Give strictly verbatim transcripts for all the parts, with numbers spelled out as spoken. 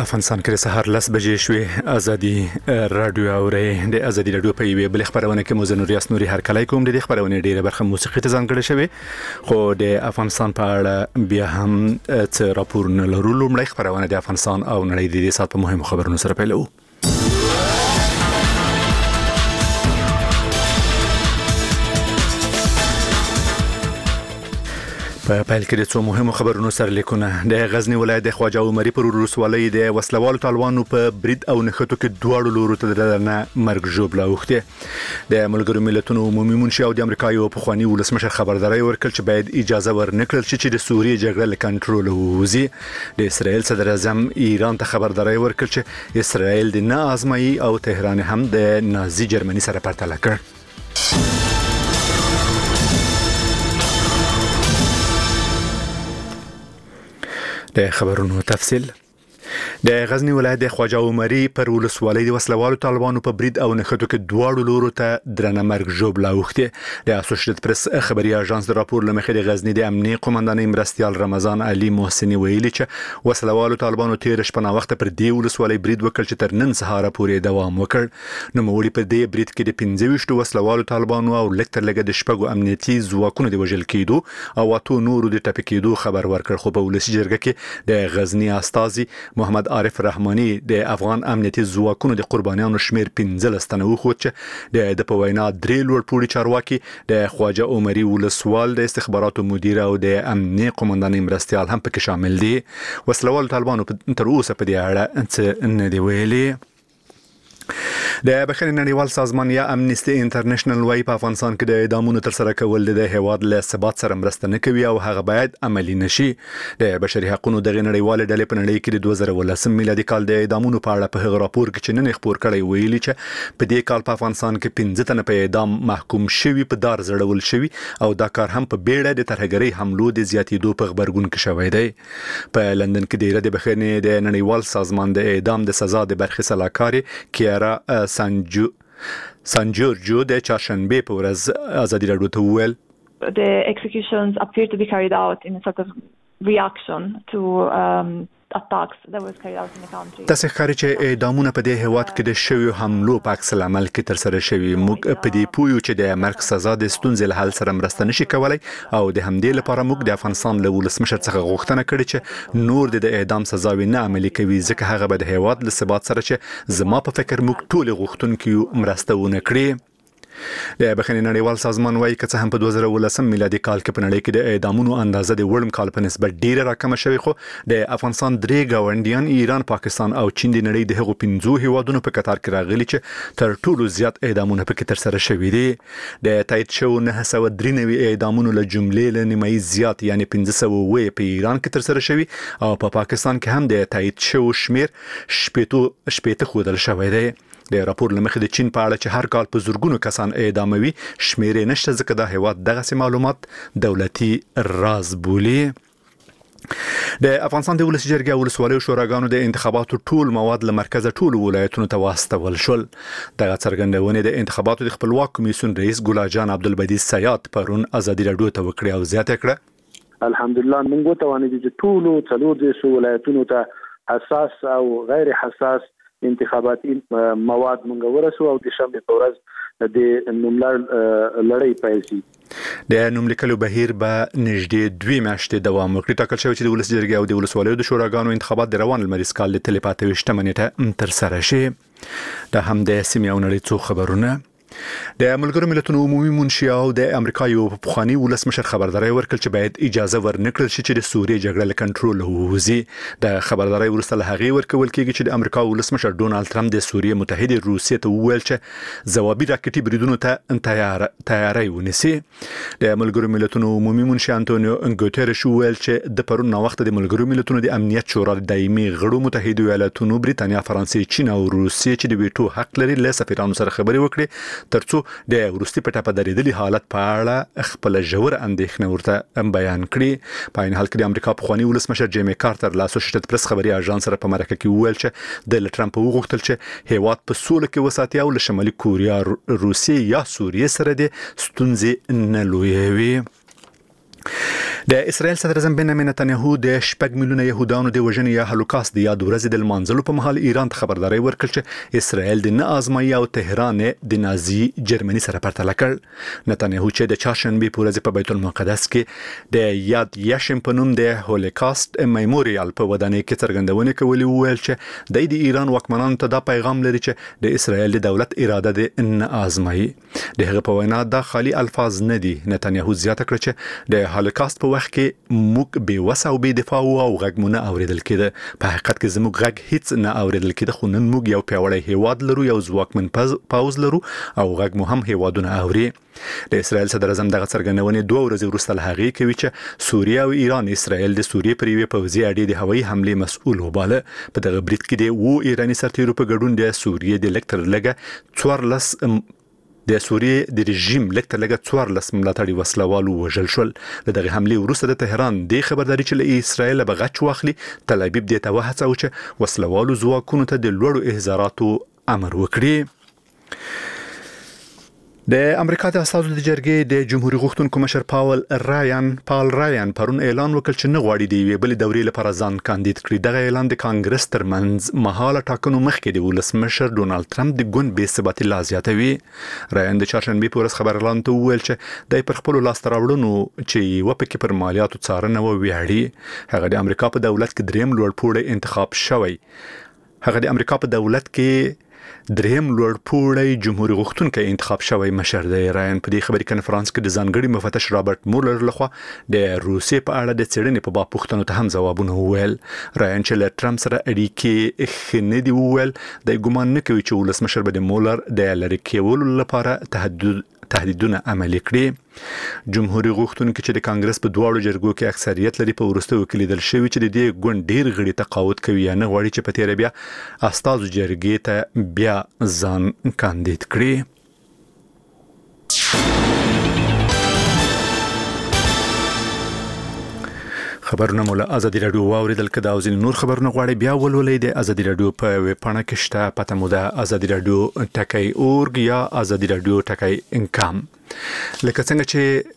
افغانستان کې سهار لس بجې شوې. ازادي رادیو اورې د ازادي رادیو په یوه بل خبرونه کې مو زنوریاس نوري هر کله کوم د خبرونه ډیره برخه موسیقي ته ځانګړې شوی، خو د افغانستان په اړه بیا هم څه راپور نه لرو. لومړی خبرونه د افغانستان او نړۍ د دې سات په مهمو خبرونو سره پیلو. په پیل کې د څو مهمو خبرونو سره لیکونه. د غزنی ولایت د خواجه عمري پر ولسوالۍ د وسلوالو طالبانو په برید او نښتو کې دواړو لورو ته درنه مرګ ژوبله اوښته. د ملګرو ملتونو عمومي منشي او د امریکا یو پخوانی ولسمشر خبرداري ورکړ چې باید اجازه ورنکړل شي چې د سوریې جګړه له کنټرول ووځي. د اسرائیل صدر اعظم ایران ته خبرداري ورکړ چې اسرائیل د نه آزمایي او تهران هم د نازي جرمني سره پرتله کړ. د خبرونو تفصیل. د غزنی ولایت د خواجه عمري پر ولسوالۍ د وسلوالو طالبانو په برید او نښتو کې دواړو لورو ته درنه مرګ ژوبله اوښته. د اسوسییټډ پریس خبري اژانس د راپور لمخې د غزنی د امنیه قومندانۍ مرستيال رمضان علي محسني ویلي چې وسلوالو طالبانو تیر شپه نا وخت پر دې ولسوالۍ برید وکړ چې تر نن سهار پورې دوام وکړ. نو موړي په دې برید کې د پنځه ویشت وسلوالو طالبانو او لکتر لګه د شپږو امنیتي ځواکونو د وژل کېدو او اتو نورو د ټپي کېدو خبر ورکړ. خو په ولسی جرګه کې د غزنی استاذي محمد عارف رحماني د افغان امنیتي ځواکونو د قربانیانو شمیر پنځه لستنه وخت چې د په وینا درې لوړ پوړي چارواکي د خواجه عمري ولسوال د استخباراتو مدیر او د امنیه قومندانۍ مرستيال هم پکې شامل دي. وسلوال طالبانو تر اوسه په دې اړه څه نه دی ویلي. د بخښنې نړیوال سازمان یا امنیستي انټرنیشنل وايي په افغانستان کې د اعدامونو تر سره کول د هیواد له ثبات سره مرسته نه کوي او هغه باید عملی نشي. د بشري حقوقو د نړیوال ډلې په نړۍ کې د دوه زره ولسم میلادي کال د اعدامونو په اړه په هغه راپور کې چې نن خبر کړی ویلي چې په دې کال په افغانستان کې پنځه تنه په اعدام محکوم شوي په دار زړول شوي او دا کار هم په بیړه د ترهګرۍ حملو د زیاتېدو په خبرګون کې شوی دی. په لندن کې د بخښنې د نړیوال سازمان د اعدام د سزا د برخې سلاکاري کیارا سانجو سانجورجو د چهارشنبه په ورځ ازادي راډیو ته وویل The executions appear to be carried out in a sort of reaction to um, attacks that was carried out in the country. تاسو ښکاري چې اعدامونه په دې هیواد کې د شویو حملو په عکس العمل کې تر سره شوي. موږ په دې پویو چې د مرګ سزا د ستونزې له حل سره مرسته نشي کولای او د همدې لپاره موږ د افغانستان له ولسمشر څخه غوښتنه کړې چې نور د اعدام سزاوي نه عملي کوي ځکه هغه به د هیواد له ثبات سره چې زما په فکر موږ ټول غوښتونکو مرسته ونه کړي. د بخښنې نړیوال سازمان وايي چې هم په دوه زره ولسم میلادي کال کې په نړۍ کې د اعدامونو اندازه د وړم کال په نسبت ډیره راکمه شوې، خو د افغانستان درې گاونډیان ایران، پاکستان او چین د نړۍ د هغو پنځو هیوادونو په قطار کې راغلي چې تر ټولو زیات اعدامونه پکې تر سره شوي دي. د تایید شو نه سوه درې نوي اعدامونو له جملې له نیمایي زیات یعنی پنځه سوه اووه په ایران کې تر سره شوي او په پاکستان کې هم د تایید شو شمیر شپېته شپېته ښودل شوی دی. د راپور لمخې د چین په اړه چې هر کال په زورګونو کسان اعداموي شمیر نشته ځکه د هیواد دغه معلومات دولتي راز بولي. د افغانستان د ولسی جرګې ولسوالۍ شوراګانو د انتخاباتو ټول مواد له مرکز ټول ولایتونو ته واستول شول. دغه څرګندونه د انتخاباتو د خپلواک کمیسیون رئیس ګلا جان عبدالبدی سیاد پرون ازادي راډیو ته وکړه او زیاته کړه الحمدلله موږ ته وانه دي ټول څلور د ولایتونو ته حساس او غیر حساس انتخاباتي مواد مونږ ورسو او د شنبه په ورځ د نوملړ لړۍ پیل شي. د نوملیکلو بهیر به نږدې دوه میاشتې دوام وکړي. ټاکل شوی چې د ولسی جرګې او د ولسوالیو د شوراګانو انتخابات د روان لمریز کال د تلې پاتې وشته منېټه تر سره شي. د هم د سیمې او نړۍ څو خبرونه. د ملګرو ملتونو عمومي منشي او د امریکا یو پخوانی ولسمشر خبرداري ورکړ چې باید اجازه ورنکړل شي چې د سوریې جګړه له کنټرول ووځي. د خبرداري وروسته له هغې ورکول کېږي چې د امریکا ولسمشر ډونالد ټرمپ د سوریې متحده روسیې ته وویل چې ځوابي راکټي بریدونو ته تیار تیاری ونیسي. د ملګرو ملتونو عمومي منشي انټونیو ګوتيريش وویل چې د پرون وخت د ملګرو ملتونو د امنیت شورا دایمي غړو متحده ایالاتونو، بریتانیا، فرانسې، چین او روسیې چې د ویټو حق لري له سفیرانو سره خبرې وکړي ترڅو د وروستي پټه په درېدلي حالت په اړه خپل ژور اندېښنه ورته بیان کړي. په عین حال کې د امریکا پخوانی ولسمشر جیمی کارټر له اسوسییټډ پریس خبري اژانس سره په مرکه کې وویل چې د ټرمپ وغوښتل چې هیواد په سوله کې وساتي او له شمالي کوریا، روسیې یا سوریې سره د ستونزې نه لویوي. د اسرائیل صدر اعظم بنیامین نتنیاهو د شپږ میلیونه يهودانو د وژنې یا هولوکاست د یاد ورځې د لمانځلو په مهال ایران ته خبرداري ورکړه چې اسرائیل د نه آزمایي او تهران د نازي جرمني سره پرتله کړ. نتنیاهو چې د چهارشنبه په ورځ په بیت المقدس کې د یاد یشم په نوم د هولوکاست میموریال په ودانۍ کې څرګندونه کوي ویل چې د ایران واکمنانو ته دا پیغام لري چې د اسرائیل د دولت اراده د نه آزمایي. د هغه په وینا دا خالي الفاظ نه دي. نتنیاهو زیاته کړ چې د هولوکاست په وخت کې موږ بې وسه او بې دفاع او غږ مو نه اوریدل کېده. په حقیقت کې زموږ غږ هیڅ نه اوریدل کېده، خو نن موږ یو پیاوړی هیواد لرو، یو ځواکمن پوځ لرو او غږ مو هم هیوادونه اوري. د اسرائیل صدر اعظم دغه څرګندونه دوه ورځې وروسته له هغې کوي چې سوریه او ایران اسرائیل د سوریې پر یوې پوځي اډې د هوایي حملې مسؤل وباله. په دغه برید کې د وو ایراني سرتیرو په ګډون د سوریې د لکتر لګه څوارلس د سوریې د رژیم لکتر لګه څوارلس ملاتړي وسلوالو وژل شول. له دغه حملې وروسته د تهران د خبرداري چې له اسرائیل به غچ واخلي، تل ابیب د ته وهڅاوه چې وسلوالو ځواکونو ته د لوړو احزاراتو امر وکړي. د امریکا د اساسو د جرګې د جمهوریت غوښتونکو مشر پاول رایان پال رایان پرون اعلان وکړ چې نه غواړي د یوې بلې دورې لپاره ځان کاندید کړي. دغه اعلان د کانګرس ترمنځ مهاله ټاکنو مخکې د ولسمشر ډونالد ټرمپ د ګوند بې ثباتي لا زیاتوي. رایان د چهارشنبه په ورځ خبر اعلان ته وویل چې د پر خپل لاس تراوړنو چې و پکې پر مالیاتو څارنه و ویاړي. هغه د امریکا په دولت کې دریم لوړ پوړی انتخاب شوی. هغه د امریکا په دولت کې دریم لوړ پوړی جمهوریت غوښتونکي انتخاب شوی مشر دی. رایان په دې خبري کنفرانس کې د ځانګړي مفتش رابرټ مولر لخوا د روسیې په اړه د څېړنې په باب پوښتنو ته هم ځوابونه وویل. رایان چې له ټرمپ سره اړیکې ښه نه دي وویل د ګومان نه کوي چې ولسمشر به د مولر د لری کېولو لپاره تهدید تهدیدونه عملي کړي. جمهوریت غوښتونکي چې د کانګرس په دواړو جرګو کې اکثریت لري په وروستیو کې لیدل شوی چې د دې ګوند ډیر غړي تقاعد کوي یا نه غواړي چې په تیر بیا استازو جرګې ته بیا ځان کاندید کړي. خبرونه مولا ازادي رادیو واوریدل کده او ځین نور خبرونه غواړي بیا ولولئ د ازادي رادیو په ویب پاڼه کې شته. پته مو ده ازادي رادیو ټکی اورګ یا ازادي رادیو ټکی انکام. لکه څنګه چې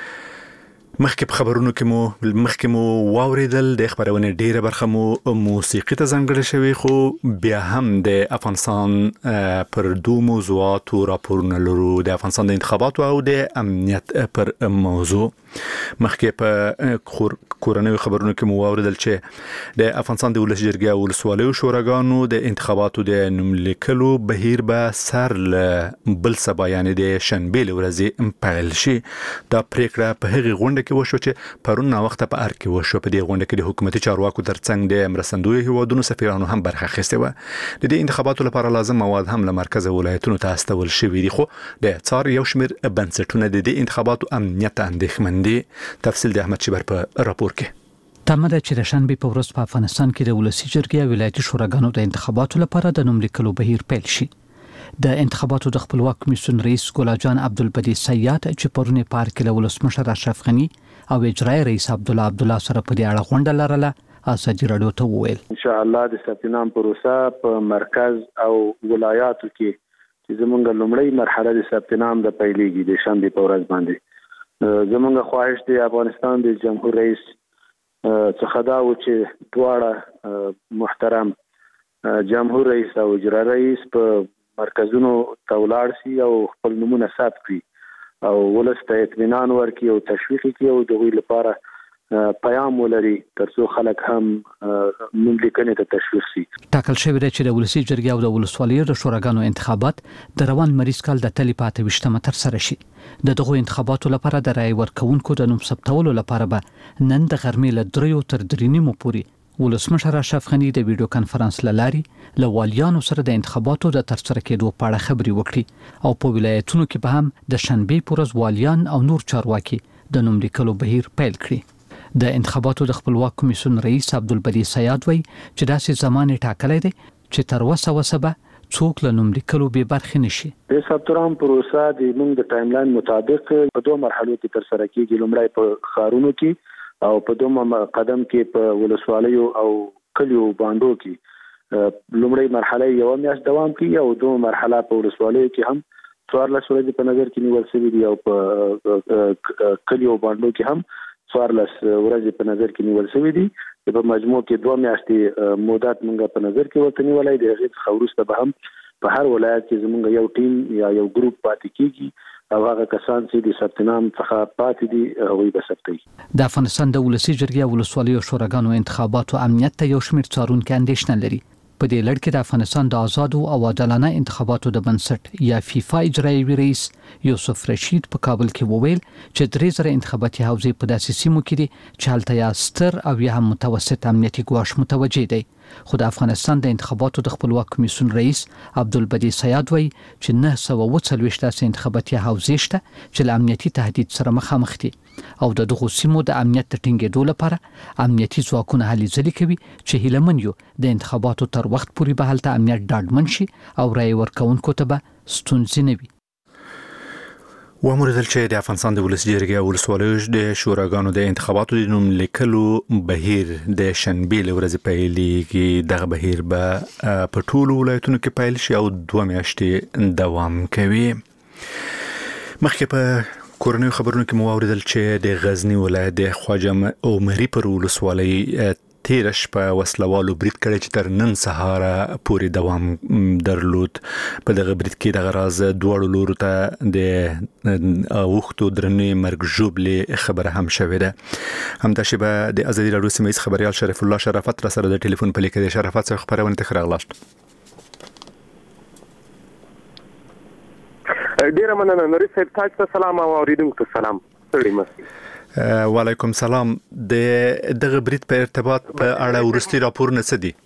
مخکې په خبرونو کې مو مخکې مو واوریدل د خبرونه ډیره برخه مو موسیقي ته ځانګړې شوی، خو بیا هم د افغانستان پر دوه موضوعاتو راپورونه لرو، د افغانستان د انتخاباتو او د امنیت پر موضوع. مخکې په کورنۍ خبرونو کې مو واوریدل چې د افغانستان د ولس جرګې او ولسوالیو شوراګانو د انتخاباتو د نوم لیکلو بهیر به سر ل بل سبا یعنی د شنبه ورځې پیل شي. دا پریکړه په هغه غونډه کې وشو چې پرون نا وخت په ار کې وشو. په دې غونډه کې د حکومتي چارواکو ترڅنګ د مرستندوی هیوادونو سفیرانو هم برخه اخیسته و. د دې انتخاباتو لپاره لازم مواد هم له مرکز ولایتونو ته استول شوی دي، خو د څار یو شمیر بنسټونه د دې انتخاباتو امنیت اندېښمن دي. تفصیل د احمد شبر په راپور کې. تمه ده چې د شنبه په ورځ په افغانستان کې د ولسی جرګې او ولایتي شوراګانو د انتخاباتو لپاره د نوم لیکلو بهیر پیل شي. د انتخاباتو د خپلواک کمیسیون رئیس ګلجان عبدالبدی سیاد چې پرونه پارک له ولسمشر اشرف غنی او اجرای رئیس عبد الله عبد الله سره په دې اړه غونډه لرله، ازادي رادیو ته وویل ان شاء الله د ثبت نام پروسه په مرکز او ولایاتو کې چې زمونږ لومړی مرحله د ثبت نام د پیلېږي د شنبه په ورځ باندې. زمونږ خواهش دی افغانستان د جمهور رئیس څخه دا و چې دواړه محترم جمهور رئیس او اجرا رئیس په مرکزونو ته ولاړ شي او خپل نمونه ثبت کړي او ولس ته اطمینان ورکړي او تشویق کړي او دغوی لپاره پیام ولري ترڅو خلک هم نوم لیکنې ته تشویق شي. ټاکل شوی دی چې د ولسی جرګې او د ولسوالیو د شوراګانو انتخابات د روان مریض کال د تلې پاتې وشتمه تر سره شي. د دغه انتخاباتو لپاره د رای ورکونکو د نوم ثبتولو لپاره به نن د غرمې له دریو تر درې نیمو پورې ولسمشر اشرف غنی د ویډیو کانفرنس لاري له والیانو سره د انتخاباتو د ترسره کېدو په اړه خبري وکړي او په ولایتونو کې به هم د شنبه په ورځ والیان او نور چارواکي د نوم لیکلو بهیر پیل کړي. د انتخاباتو د خپلواک کمیسیون رئیس عبدالبدی سیاد وایي چې داسې زمان ټاکلی دی چې تر اوسه وسبه څوک له نوم لیکلو به برخې نشي. د ثبت نام پروسه د موږ د ټایم لاین مطابق په دوه مرحلو کې تر سره کیږي. لومړی په ښارونو کې او په دویم قدم کې په ولسوالیو او کلیو باندو کې. لومړی مرحله یو میاشت دوام کوي او دوه مرحله په ولسوالیو کې هم څوارلس ورځې په نظر کې نیول شوي دي او په کلیو باندو کې هم څوارلس ورځې په نظر کې نیول شوی دي. په مجموع کې دوه میاشتې مودات موږ په نظر کې ورته نیولای دی. هغه څخه وروسته به هم په هر ولایت کې زموږ یو ټیم یا یو ګروپ پاتې کیږي او هغه کسان چې د ثبت نام څخه پاتې دي هغوی به ثبتوي. د افغانستان د ولسي جرګې او ولسوالیو شوراګانو انتخاباتو امنیت ته یو شمېر څارونکي اندېښنه لري. په دې لړ کې د افغانستان د آزادو او عادلانه انتخاباتو د بنسټ یا فیفا اجرایي رئیس یوسف رشید په کابل کې وویل چې درې زره انتخاباتي حوزې په داسې سیمو کې دي چې هلته یا ستر او یا هم متوسط امنیتي ګواښ متوجه دی. خو د افغانستان د انتخاباتو د خپلواک کمیسیون رئیس عبدالبدی سیاد وایي چې نه سوه اووه څلوېښت داسې انتخاباتي حوزې شته چې له امنیتي تهدید سره مخامخ دي او د دغو سیمو د امنیت د ټینګېدو لپاره امنیتي ځواکونه هلې ځلې کوي چې هیله من یو د انتخاباتو تر وخت پورې به هلته امنیت ډاډمن شي او رایې ورکوونکو ته به ستونزې نه وي. وموردل چې د افغانستان د ولسي جرګې او ولسوالیو د شوراګانو د انتخاباتو د نوم لیکلو بهیر د شنبې له ورځې پیلېږي. دغه بهیر به په ټولو ولایتونو کې پیل شي او دوه میاشتې دوام کوي. مخکې په کورنیو خبرونو کې مو واوریدل چې د غزنی ولایت د خواجه عمري پر ولسوالۍ تیر شپه وسلوالو برید کړی چې تر نن سهار پورې دوام درلود. په دغه برید کې د غراز دواړو لورو ته د اوښتو درنې مرګ ژوبلې خبره هم شوې ده. همداسې به د ازادي راډیو سیمه ییز خبریال شریف الله شرافت را سره د ټلیفون په لیکه د شرافت څخه خبرونه ته راغلاست. ډیره مننه نوري صاحب. تاسو ته سلام او اوریدونکو ته سلام. ستړي مه. وعلیکم سلام. د دغه برید په ارتباط په اړه ورستي راپورونه څه دي؟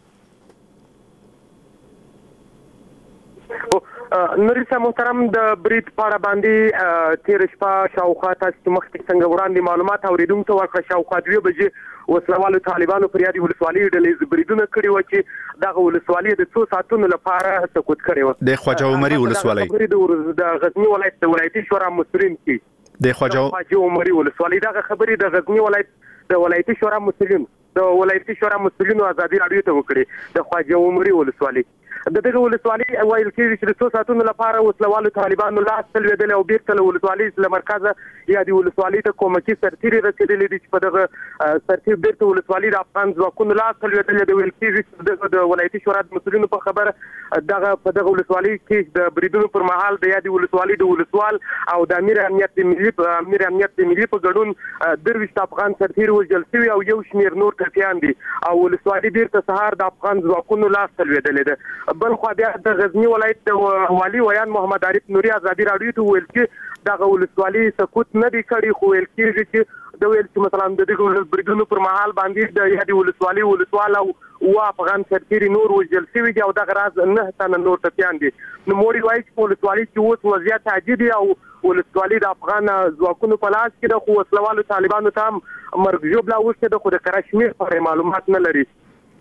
نوري صاحب محترم، د برید په اړه باندې تیر شپه شاوخوا تاسو مخکې څنګه وړاندې معلومات اوریدونکو ته ورکړه شاوخوا دوه بجې وسلوالو طالبانو پر یادې ولسوالۍ ډلې بریدونه کړي و چې دغه ولسوالۍ د څو ساعتونو لپاره سقوط کړي و. د خواجه عمري ولسوالۍ د غزنی ولایت د ولایتي شورا مسؤلین کې د خواجه عمري ولسوالۍ دغه خبرې د غزنی ولایت د ولایتي شورا مسؤلین د ولایتي شورا مسؤلینو ازادي راډیو ته وکړي. د خواجه عمري ولسوالۍ د دغه ولسوالۍ وایل کېږي چې د څو ساعتونو لپاره وسلوالو طالبانو لاس تلوېدل او بیرته له ولسوالۍ له مرکزه یا د ولسوالۍ ته کومکي سرتیري رسېدلي دي چې په دغه سرتیر بیرته ولسوالۍ د افغان ځواکونو لاس تلوېدل د ویل کېږي چې د ولایتي شورا د مسؤلینو په خبره دغه په دغه ولسوالۍ کې د بریدونو پر مهال د یادې ولسوالۍ د ولسوال او د امیر امنیت د ملي امیر امنیت د ملي په ګډون درويشت افغان سرتیر وژل شوي او یو شمېر نور ټپیان دي او ولسوالۍ بیرته سهار د افغان ځواکونو لاس تلوېدلې ده. بل خو بیا د غزنی ولایت د والي ویان محمد عارف نوري ازادي راډیو ته ویل چې دغه ولسوالۍ سقوط نه دی کړی، خو ویل کېږي چې د ویل چې مثلا د دغه بریدونو پر مهال باندې د یادې ولسوالۍ ولسوال او او افغان سرتیري نور وژل شوي دي او دغه راز نه تنه نور ټپیان دي. نو موري وایي چې ولسوالۍ کې اوس وضعیت عاجل دی او ولسوالۍ د افغان ځواکونو په لاس کې د خو وسلوالو طالبانو ته مرګ ژوبله اوښتې ده، خو د کشمیر په معلومات نه لري.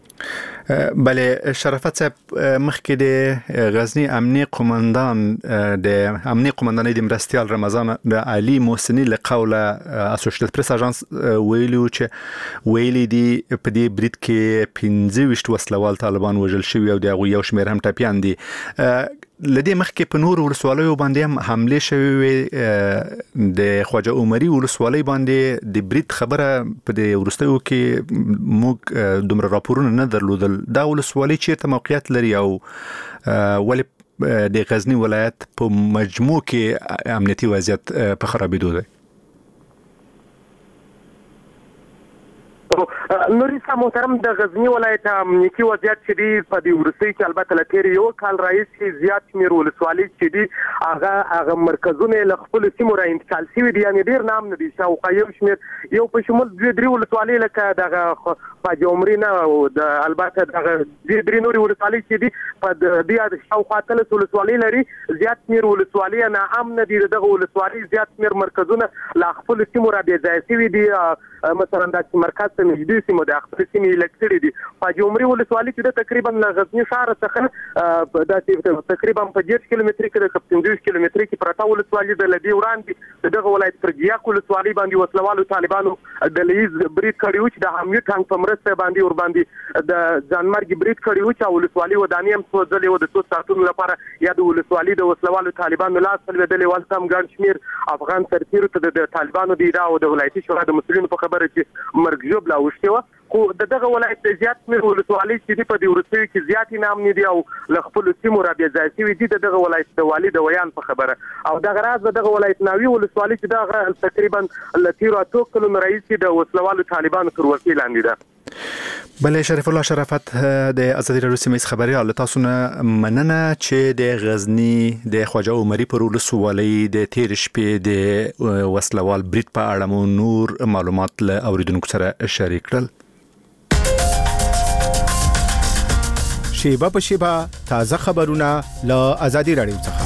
بله شرافت صاحب، مخکې د غزنی امنیه قومندان د امنیه قومندانۍ د مرستیال رمضان علي محسني له قوله اسوشییټډ پریس اژانس ویلي چې ویلي دي په دې برید کې پنځه ویشت وسلوال طالبان وژل شوي او د هغوی یو شمېر هم ټپیان دي. لدې مخکې په نور ولسوالیو باندې هم حمله شوې وي. د خواجه عمري ولسوالۍ باندې د برید خبره په د وروستیو کې موږ دومره راپورونه نه درلودل. دا ولسوالۍ چیرته موقعیت لري او ولې د غزنی ولایت په مجموع کې امنیتي وضعیت په خرابېدو دی؟ نوري صاحب محترم، د غزنی ولایت امنیتي وضعیت چې دی په دې وروستیو کې البته له تېر یو کال راهیسې زیات شمېر ولسوالۍ چې دي هغه هغه مرکزونه له خپلو سیمو را انتقال شوي دي، یعنې ډېر نام نه دي. شاوخوا یو شمېر یو په شمول دوې درې ولسوالۍ لکه دغه خواجه عمري نه او د البته دغه دوې درې نورې ولسوالۍ چې دي په دې شاوخوا اتلس ولسوالۍ لري. زیات شمېر ولسوالۍ ناامنه دي. دغه ولسوالۍ زیات شمېر مرکزونه له خپلو سیمو را بې ځایه شوي دي. مثلا داسې مرکز ته نږدې سیمه د خپل سیمې لکړې دي خواجه عمري ولسوالي چې د تقریبا له غزنی ښار څخه د تقریبا په ډېر کیلومتر کې د پنځوس کیلومتر کې پراته ولسوالي د لدی وړاندې دغه ولایت پر ګیاک ولسوالي باندې وسلوالو طالبانو د لیز برید کړیو چې د حمله ټانک په مرسته باندې ور باندې د ځانمرګ برید کړیو چې ولسوالي ودانۍ هم سوځلې و د څو ساعتونو لپاره یا د ولسوالي د وسلوالو طالبانو لاس ولودلې ول سم ګڼ شمیر افغان سرتیرو ته د طالبانو د ادعا او د ولایتي شورا د مسؤلینو په خبره چې مرګ جوړ لا وشته و خو دغه ولایت زیات مې ولسوالي چې په دې ورسوي کې زیات نام نه دی او ل خپل سیمو را بیا ځای سوي دي دغه ولایت د والي د ویان په خبره او دغه راز دغه ولایت ناوی ولسوالي چې دغه تقریبا لتیرو اتو کلو رئیس د وسلوالو طالبانو تر ورکی لاندې ده. بله شریف الله شرافت د ازادي راډیو سیمه خبري ال تاسو نه مننه چې د غزنی د خواجه عمري پر ولسوالۍ د تیر شپې د وسلوال برید په اړه مو نور معلومات له اوریدونکو سره شریک کړل. شیبه په شیبه تازه خبرونه له ازادي راډیو څخه.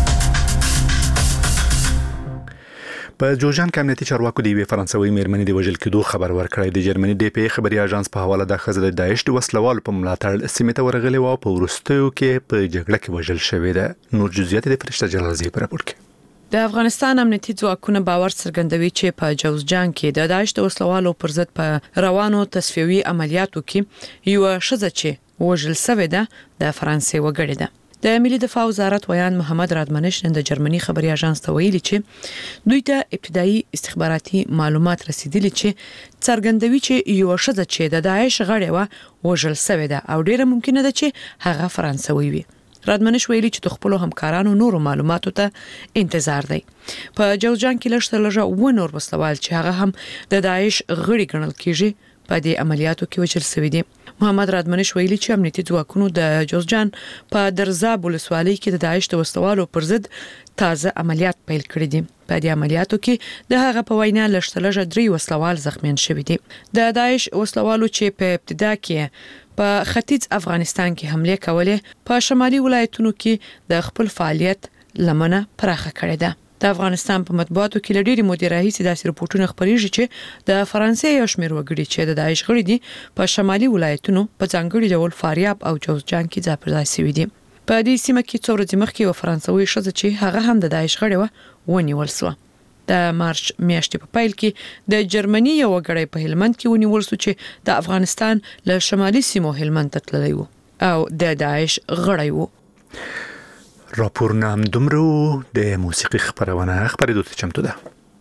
په جوجان کې امنیتي چارواکو د یوې فرانسوي میرمنې د وژل کېدو خبر ورکړی. د جرمني ډي پی خبري اژانس په حواله د خزر داعش د وسلوالو په ملاتړ سیمه ته ورغلي او په ورستیو کې په جګړه کې وژل شوې ده. نور جزئیات د فرشته جلالزی پر راپور کې. د افغانستان امنیتي ځواکونه باور څرګندوي چې په جوزجان کې د داعش د وسلوالو پر ضد په روانو تصفیوي عملیاتو کې یو شذ چې وژل شوې ده د فرانسې وګړي ده. د ملي دفاع وزارت ویان محمد رادمنش نن د جرمني خبري اژانس ته ویلي چې دوی ته ابتدایي استخباراتي معلومات رسیدلي چې څرګندوي چې یو شذ چې د داعش غړي و وژل شوې ده او ډیره ممکنه ده چې هغه فرانسوي وي. رادمنش ویلي چې د خپل همکارانو نورو معلوماتو ته انتظار دی. په جوزجان کې لږ لږه و نور وسلوال چې هغه هم د داعش غړي ګڼل کیږي په دې عملیاتو کې وژل شوی دي. محمد رادمنش ویلي چې امنیتي ځواکونو د جوزجان په درزاب ولسوالۍ کې د داعش د وسلوالو پر ضد تازه عملیات پیل کړی دي. په دې عملیاتو کې د هغه په وینا لږ درې وسلوال زخمیان شوي دي. د داعش وسلوالو چې په ابتدا کې په ختیځ افغانستان کې حمله کولې په شمالي ولایتونو کې د خپل فعالیت لمنه پراخه کړې ده. د افغانستان په مطبوعاتو کې لډيري مدیر رئیس داسې رپورټونه خبريږي چې د فرانسې یو شمېر وګړي چې د داعش غړي دي په شمالي ولایتونو په ځانګړي ډول فاریاب او جوزجان کې ځای شوي دي. په دې سیمه کې څو ورځې مخکې یو فرانسوي ښځه چې هغه هم د داعش غړي و ونیول شو. د مارچ میاشتې په پیل کې د جرمني یو وګړی په هلمند کې ونیول شو چې د افغانستان له شمالي سیمو هلمند ته تللی و او د داعش غړی و. راپور نام دومره د موسیقي خبرونه خبرې دوته چمتو ده.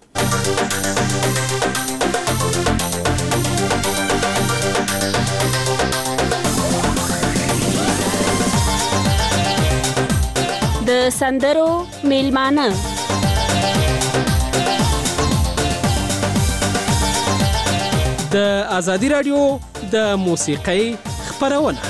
د سندرو میلمانه د ازادي راډیو د موسیقي خبرونه.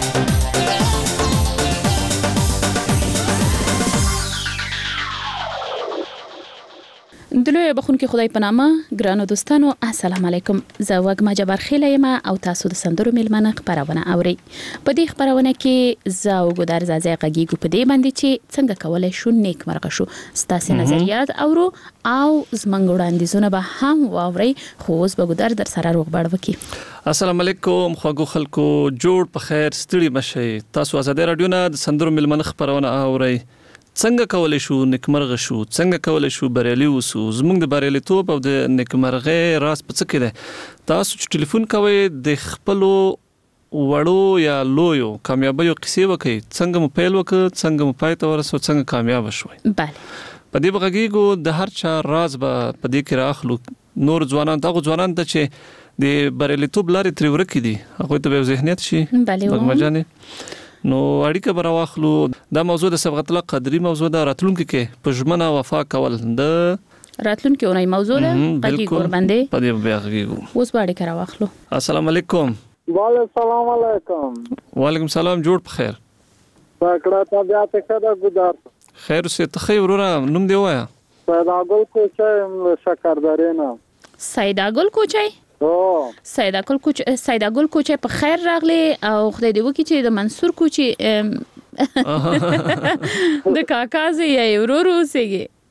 دلوی بخون کې خدای په نامه ګرانو دوستانو السلام علیکم. زه وګما جبر خیله یم او تاسو د سندرو میلمنه خبرونه اوري. په دې خبرونه کې زه او ګدار زازه غږیږو په دې باندې چې څنګه کولای شو نیک مرغه شو. ستاسو نظریات اورو او زمنګ وړاندیزونه به هم واوري. خو اوس به ګدار در سره روغبړ وکي. السلام علیکم خواږو خلکو جوړ په خیر ستړي مشي. تاسو ازادي رادیو نه د سندرو میلمنه خبرونه اوري. څنګه کولای شو نیکمرغه شو، څنګه کولای شو بریالي وسو. زموږ د بریالیتوب او د نیکمرغه راز په څه کې ده؟ تاسو چې ټلیفون کوئ د خپلو وړو یا لویو کامیابیو قصې وکړئ. څنګه مو پیل وکړ، څنګه مو پای ته ورسو، څنګه کامیاب شوئ. بله په دې بغږیږو د هر چا راز به په دې کې راخلو. نور ځوانان دغه ځوانان ته چې د بریالیتوب لارې ترې ورکې دي هغوی ته به یو ذهنیت شي. بله بګمجانې نو اړیکه به راواخلو. دا موضوع د صبغت الله قدري موضوع ده. راتلونکي کې په ژمنه وفا کول د راتلونکي اونۍ موضوع ده. غږی ګور باندې په دې بیا غږیږو. اوس به اړیکه راواخلو. السلام علیکم. وعلیکم السلام. وعلیکم السلام. جوړ په خیر. پکړه طبيعت ښه ده ګدار. خیر اوسې. ته ښه وروره نوم دی وایا؟ سیداګل کوچای شکردارینه. سیداګل کوچای؟ او سیداګل کوچ سیداګل کوچ په خیر راغلی او خدای دې وکړي چې د منصور کوچ د کاکا زی یا ورورو سیږي.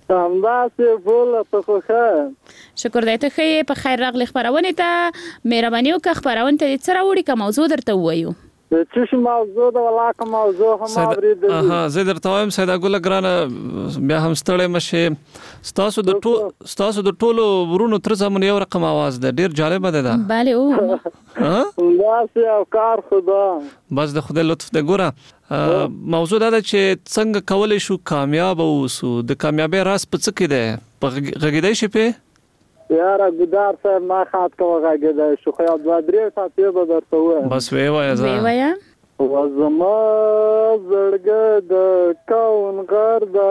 همداسې بوله ته خو ښه شکر دی ته ښه یې په خیر راغلی خپرونې ته مهرباني وکړه خپرونې ته دې څه راوړي که موضوع درته ووایو څه شي موضوع ده ولاکه موضوع هم اورېدلي اها زه درته وایم سیده ګله ګرانه بیا هم ستړی مه شې ستاسو د ټول ستاسو د ټولو ورونو تر زمون یو رقم آواز ده ډېر جالبه ده دا بله او همداسې او کار خو ده بس د خدای لطف دی ګوره موضوع دا ده چې څنګه کولی شو کامیاب اوسو د کامیابۍ راز په څه کې دی په غږېدی شي پې یاره ګدار صاحب ما خاط کوه غږېدی شو خو یو دوه درې ساعتې به درته ووایم بس ویې وایه زه ویې وایه وزما زړګه د کون غرده